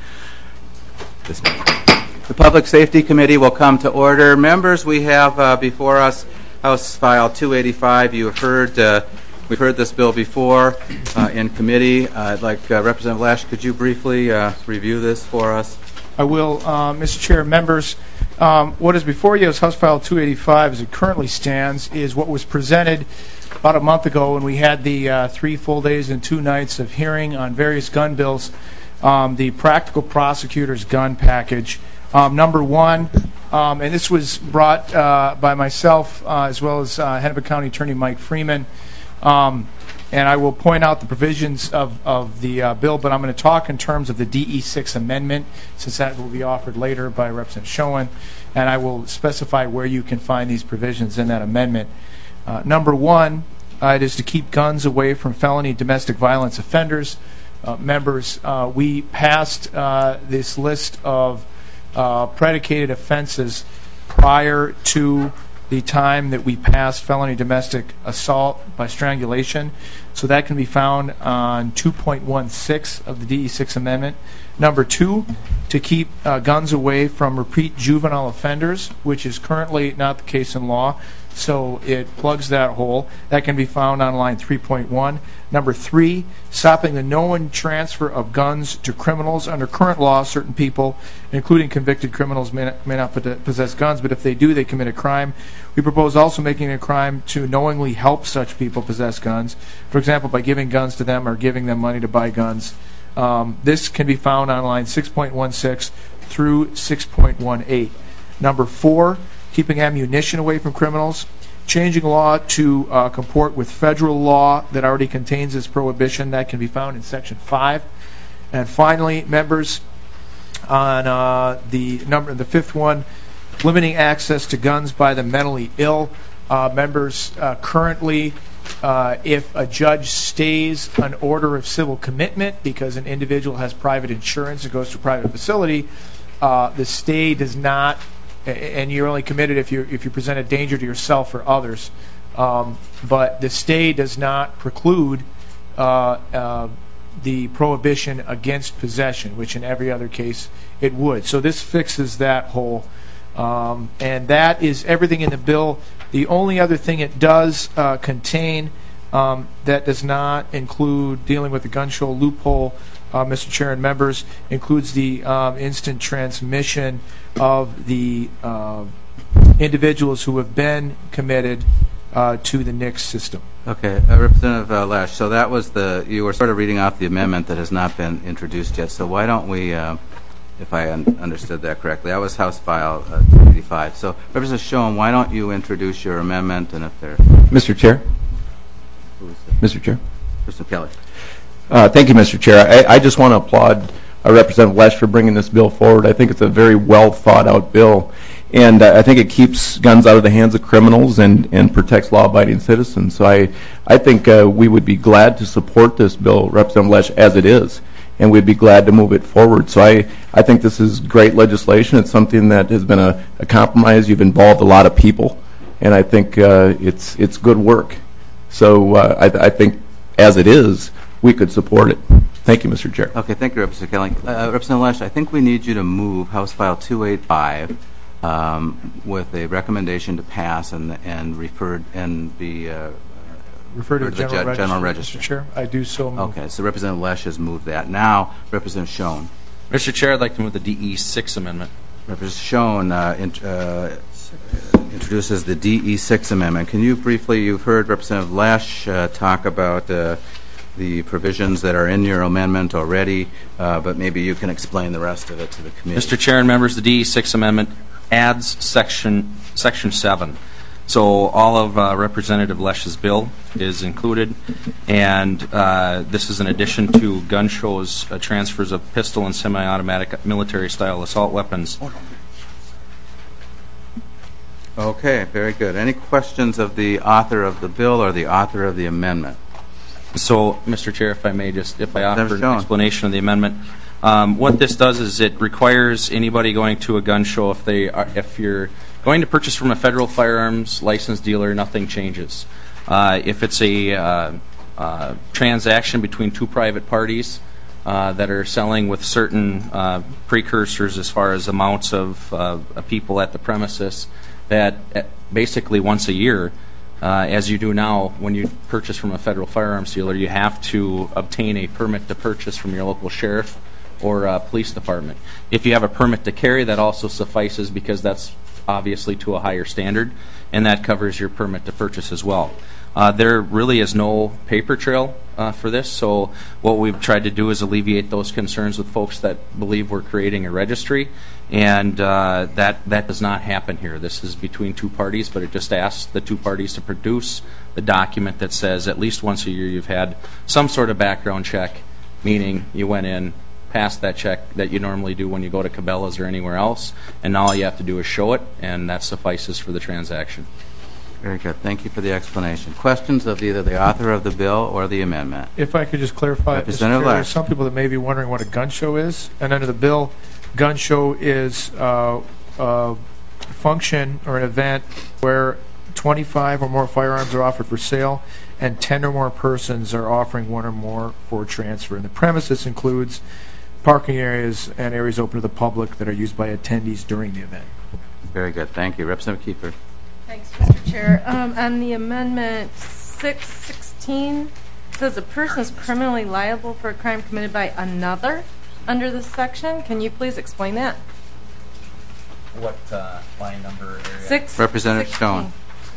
The Public Safety Committee will come to order. Members, we have before us House File 285. You have heard, we've heard this bill before in committee. I'd like Representative Lash, could you briefly review this for us?
I will, Mr. Chair, members. What is before you is House File 285 as it currently stands is what was presented about a month ago when we had the 3 full days and 2 nights of hearing on various gun bills, the Practical Prosecutor's Gun Package. Number one, and this was brought by myself as well as Hennepin County Attorney Mike Freeman, and I will point out the provisions of the bill, but I'm going to talk in terms of the DE6 amendment, since that will be offered later by Representative Schoen, and I will specify where you can find these provisions in that amendment. Number one, it is to keep guns away from felony domestic violence offenders. Members, we passed this list of predicated offenses prior to the time that we passed felony domestic assault by strangulation. So that can be found on 2.16 of the DE6 amendment. Number 2, to keep guns away from repeat juvenile offenders, which is currently not the case in law. So it plugs that hole. That can be found on line 3.1. Number 3, stopping the known transfer of guns to criminals. Under current law, certain people, including convicted criminals, may not possess guns, but if they do, they commit a crime. We propose also making it a crime to knowingly help such people possess guns, for example, by giving guns to them or giving them money to buy guns. This can be found on line 6.16 through 6.18. Number 4, keeping ammunition away from criminals, changing law to comport with federal law that already contains this prohibition. That can be found in Section 5. And finally, members, on the 5th one, limiting access to guns by the mentally ill. Members, currently, if a judge stays an order of civil commitment because an individual has private insurance and goes to a private facility, the stay does not, and you're only committed if you present a danger to yourself or others. But the stay does not preclude the prohibition against possession, which in every other case it would. So this fixes that hole. And that is everything in the bill. The only other thing it does contain that does not include dealing with the gun show loophole, Mr. Chair and members, includes the instant transmission of the individuals who have been committed to the NICS system.
Okay, Representative Lesh, so that was you were sort of reading off the amendment that has not been introduced yet, so why don't we, if I understood that correctly, that was House File 285. So, Representative Schoen, why don't you introduce your amendment, and if there...
Mr. Chair? Mr. Chair?
Mr. Kelly.
Thank you, Mr. Chair. I just want to applaud Representative Lesh for bringing this bill forward. I think it's a very well thought out bill, and I think it keeps guns out of the hands of criminals and protects law-abiding citizens. So I think we would be glad to support this bill, Representative Lesh, as it is, and we'd be glad to move it forward. So I think this is great legislation. It's something that has been a compromise. You've involved a lot of people, and I think it's good work. So I think as it is, we could support it. Thank you, Mr. Chair.
Okay, thank you, Representative Kelly. Representative Lesh, I think we need you to move House File 285 with a recommendation to pass and referred and be
referred to the
General Register.
Mr. Chair, I do so move.
Okay, so Representative Lesh has moved that. Now, Representative Schoen.
Mr. Chair, I'd like to move the DE6 amendment.
Representative Schoen introduces the DE6 amendment. Can you briefly, you've heard Representative Lesh talk about the provisions that are in your amendment already, but maybe you can explain the rest of it to the committee.
Mr. Chair and members, the DE6 amendment adds Section 7. So all of Representative Lesh's bill is included, and this is in addition to gun shows, transfers of pistol and semi-automatic military-style assault weapons.
Okay, very good. Any questions of the author of the bill or the author of the amendment?
So, Mr. Chair, if I may if I offer an explanation of the amendment. What this does is it requires anybody going to a gun show, if you're going to purchase from a federal firearms licensed dealer, nothing changes. If it's a transaction between two private parties that are selling with certain precursors as far as amounts of people at the premises, that basically once a year, as you do now when you purchase from a federal firearms dealer, you have to obtain a permit to purchase from your local sheriff or police department. If you have a permit to carry, that also suffices because that's obviously to a higher standard, and that covers your permit to purchase as well. There really is no paper trail for this, so what we've tried to do is alleviate those concerns with folks that believe we're creating a registry, and that does not happen here. This is between two parties, but it just asks the two parties to produce the document that says at least once a year you've had some sort of background check, meaning you went in, passed that check that you normally do when you go to Cabela's or anywhere else, and now all you have to do is show it, and that suffices for the transaction.
Very good. Thank you for the explanation. Questions of either the author of the bill or the amendment?
If I could just clarify, Mr. Chair, there's some people that may be wondering what a gun show is, and under the bill, gun show is function or an event where 25 or more firearms are offered for sale and 10 or more persons are offering one or more for transfer. And the premises includes parking areas and areas open to the public that are used by attendees during the event.
Very good. Thank you. Representative Kiefer.
Thanks, Mr. Chair. On the amendment 616, it says a person is criminally liable for a crime committed by another under this section. Can you please explain that?
What line number area?
Representative
16.
Stone.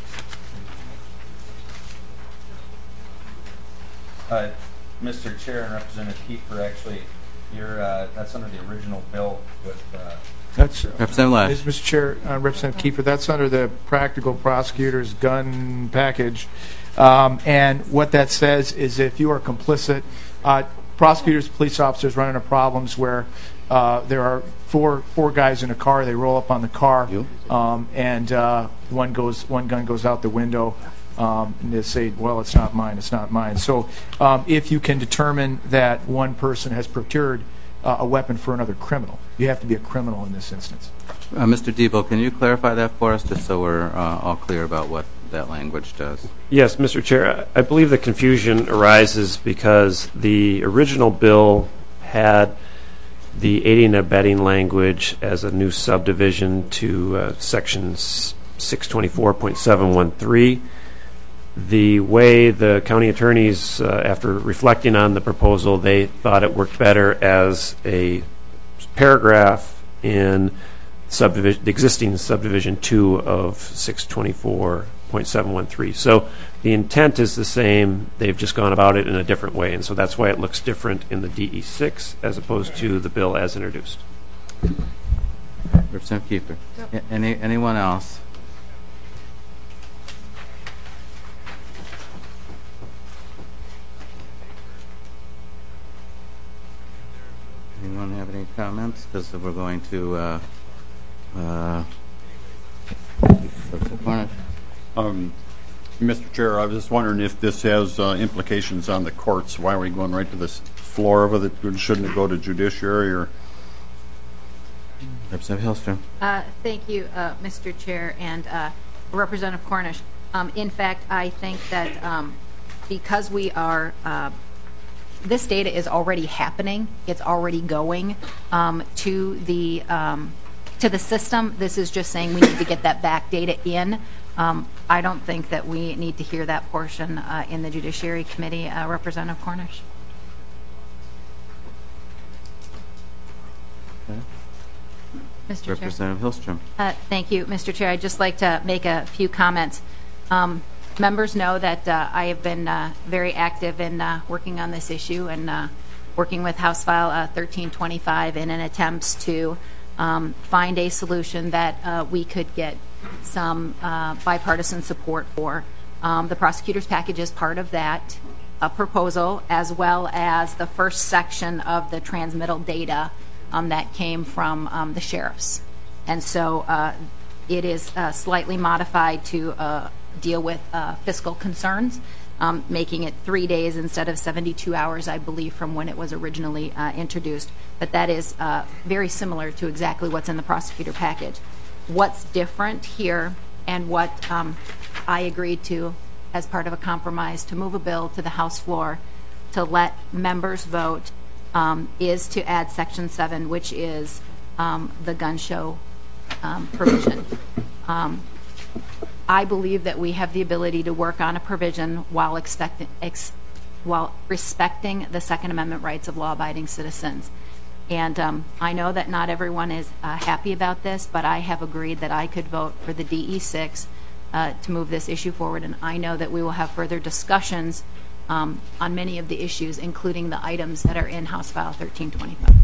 Mr. Chair and Representative Kiefer, actually, that's under the original bill with.
That's
Representative Lash.
Mr. Chair, Representative Kiefer, that's under the practical prosecutor's gun package. And what that says is if you are complicit, prosecutors, police officers run into problems where there are four guys in a car, they roll up on the car, and one gun goes out the window, and they say, well, it's not mine, it's not mine. So if you can determine that one person has procured a weapon for another criminal, you have to be a criminal in this instance.
Mr. Debo, can you clarify that for us, just so we're all clear about what that language does?
Yes, Mr. Chair. I believe the confusion arises because the original bill had the aiding and abetting language as a new subdivision to Section 624.713. The way the county attorneys, after reflecting on the proposal, they thought it worked better as a paragraph in the existing subdivision 2 of 624.713. So the intent is the same. They've just gone about it in a different way, and so that's why it looks different in the DE6 as opposed to the bill as introduced.
Representative Kiefer. Yep. Anyone else? Anyone have any comments? Because we're going to
Mr. Chair, I was just wondering if this has implications on the courts. Why are we going right to this floor of it? Shouldn't it go to judiciary? Or
Representative Hillstrom.
Thank you, Mr. Chair, and Representative Cornish. In fact, I think that because we are this data is already happening. It's already going to the system. This is just saying we need to get that back data in. I don't think that we need to hear that portion in the Judiciary Committee. Representative Cornish.
Okay.
Mr.
Representative Hillstrom.
Thank you, Mr. Chair. I'd just like to make a few comments. Members know that I have been very active in working on this issue and working with House File 1325 in an attempt to find a solution that we could get some bipartisan support for. The prosecutor's package is part of that proposal, as well as the first section of the transmittal data that came from the sheriffs. And so it is slightly modified to deal with fiscal concerns, making it 3 days instead of 72 hours, I believe, from when it was originally introduced. But that is very similar to exactly what's in the prosecutor package. What's different here, and what I agreed to as part of a compromise to move a bill to the House floor to let members vote, is to add Section 7, which is the gun show provision. I believe that we have the ability to work on a provision while respecting the Second Amendment rights of law-abiding citizens. And I know that not everyone is happy about this, but I have agreed that I could vote for the DE6 to move this issue forward, and I know that we will have further discussions on many of the issues, including the items that are in House File 1325.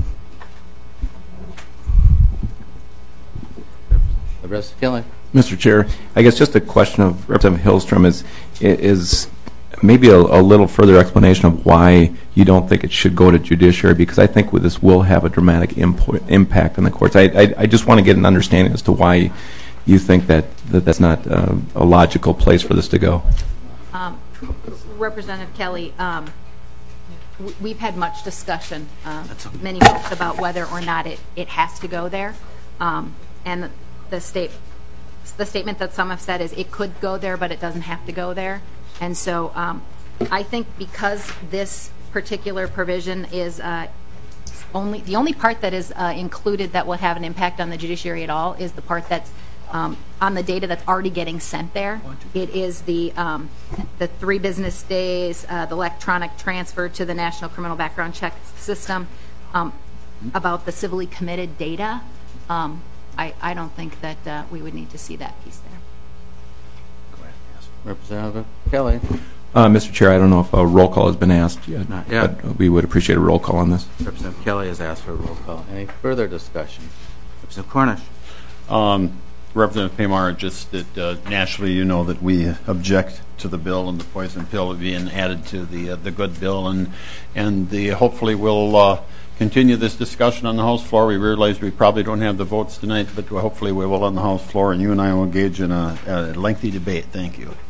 Mr. Chair, I guess just a question of Representative Hillstrom is maybe a little further explanation of why you don't think it should go to judiciary, because I think this will have a dramatic impact on the courts. I just want to get an understanding as to why you think that's not a logical place for this to go.
Representative Kelly, we've had much discussion, many folks, about whether or not it has to go there. And the state the statement that some have said is it could go there, but it doesn't have to go there. And so I think because this particular provision is the only part that is included that will have an impact on the judiciary at all is the part that's on the data that's already getting sent there. It is the 3 business days, the electronic transfer to the National Criminal Background Check System, about the civilly committed data. I don't think that we would need to see that piece there.
Representative Kelly.
Mr. Chair, I don't know if a roll call has been asked yet, but we would appreciate a roll call on this.
Representative Kelly has asked for a roll call. Any further discussion? Representative Cornish.
Representative Paymar, just that nationally you know that we object to the bill and the poison pill being added to the good bill, and hopefully we'll continue this discussion on the House floor. We realize we probably don't have the votes tonight, but hopefully we will on the House floor, and you and I will engage in a lengthy debate. Thank you.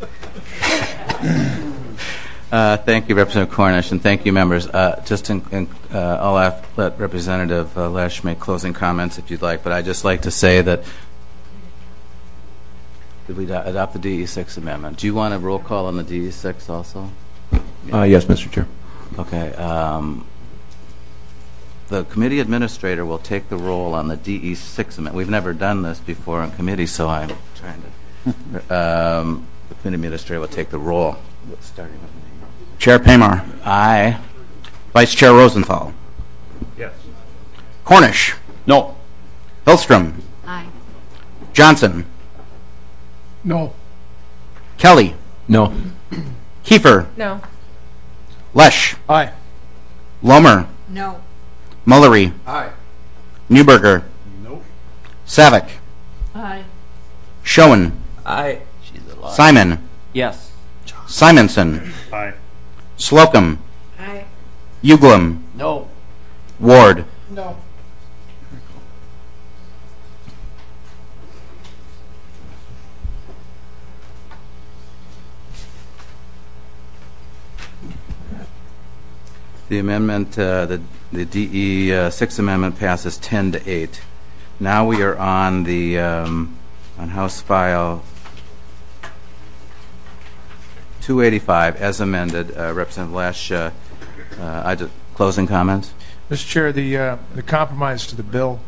Thank you, Representative Cornish, and thank you, members. I'll let Representative Lesh make closing comments if you'd like, but I'd just like to say that did we adopt the DE6 amendment? Do you want a roll call on the DE6 also?
Yes, Mr. Chair.
Okay. The committee administrator will take the roll on the DE6 amendment. We've never done this before in committee, so I'm trying to. The committee administrator will take the roll. Starting with me.
Chair Paymar.
Aye.
Vice Chair Rosenthal.
Yes.
Cornish.
No.
Hillstrom.
Aye.
Johnson.
No.
Kelly.
No.
Kiefer.
No.
Lesh.
Aye.
Lomer.
No.
Mullery.
Aye.
Newberger.
Nope.
Savick.
Aye.
Schoen.
Aye.
Simon.
Yes.
Simonson.
Aye.
Slocum.
Aye.
Uglum.
No.
Ward.
No.
The amendment, the DE6 amendment passes 10-8. Now we are on the on House File 285 as amended. Representative Lesh, closing comments.
Mr. Chair, the compromise to the bill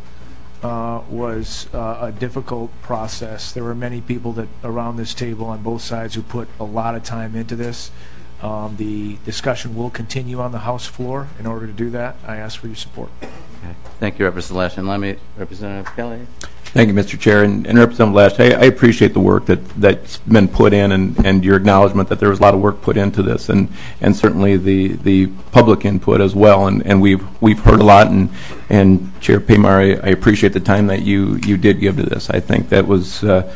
was a difficult process. There were many people that around this table on both sides who put a lot of time into this. The discussion will continue on the House floor. In order to do that, I ask for your support.
Okay. Thank you, Representative Lesh. And Representative Kelly.
Thank you, Mr. Chair. And Representative Lesh, I appreciate the work that's been put in and your acknowledgement that there was a lot of work put into this, and certainly the public input as well. And we've heard a lot. And Chair Paymar, I appreciate the time that you did give to this. I think that was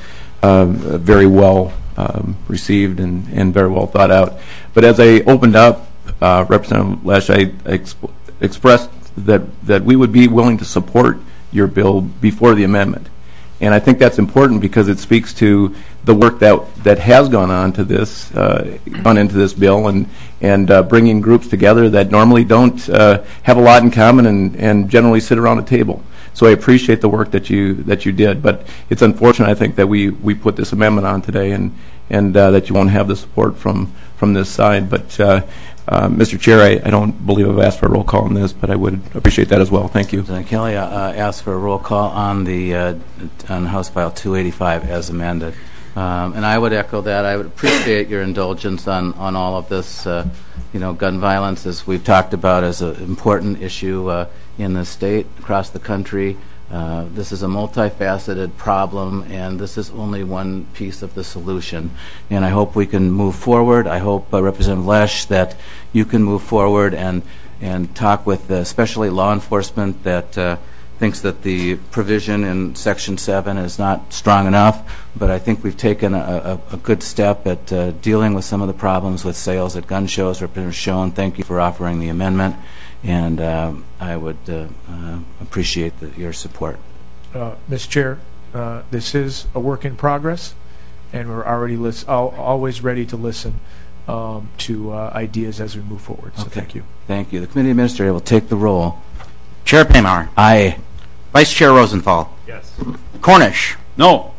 very well received and very well thought out. But as I opened up, Representative Lesh, I expressed that we would be willing to support your bill before the amendment. And I think that's important because it speaks to the work that has gone on to this, gone into this bill, and bringing groups together that normally don't have a lot in common and generally sit around a table. So I appreciate the work that you did, but it's unfortunate, I think, that we put this amendment on today and that you won't have the support from this side. But Mr. Chair, I don't believe I've asked for a roll call on this, but I would appreciate that as well. Thank you.
Kelly asked for a roll call on on House File 285 as amended. And I would echo that. I would appreciate your indulgence on all of this. Gun violence, as we've talked about, is an important issue in the state, across the country. This is a multifaceted problem, and this is only one piece of the solution. And I hope we can move forward. I hope, Representative Lesh, that you can move forward and talk with especially law enforcement that thinks that the provision in Section 7 is not strong enough. But I think we've taken a good step at dealing with some of the problems with sales at gun shows. Representative Schoen, thank you for offering the amendment. And I would appreciate your support.
Mr. Chair, this is a work in progress, and we're already always ready to listen to ideas as we move forward. So thank you.
Thank you. The committee administrator will take the roll.
Chair Paymar.
Aye.
Vice Chair Rosenthal.
Yes.
Cornish.
No.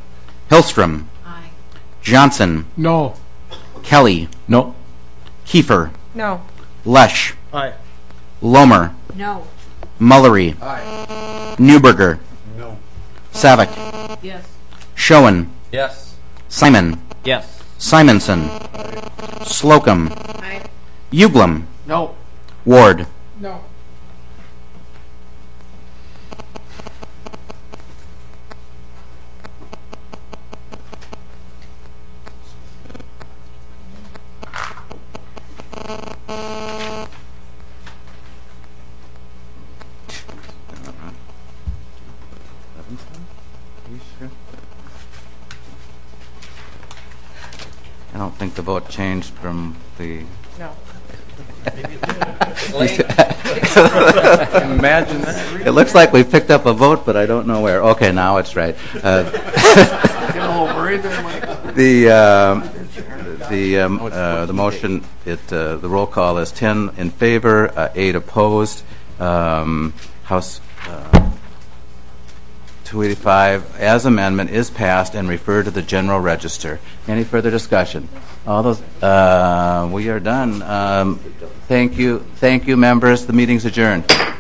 Hillstrom.
Aye.
Johnson.
No.
Kelly.
No.
Kiefer.
No.
Lesh.
Aye.
Lomer.
No.
Mullery.
Aye.
Newberger.
No.
Savick.
Yes.
Schoen.
Yes.
Simon.
Yes.
Simonson. Slocum.
Aye.
Ublem.
No.
Ward.
No.
I don't think the vote changed from the...
No.
Imagine that. It looks like we picked up a vote, but I don't know where. Okay, now it's right. The motion, the roll call is 10 in favor, 8 opposed. House 285 as amendment is passed and referred to the general register. Any further discussion? All those, we are done. Thank you, members. The meeting's adjourned.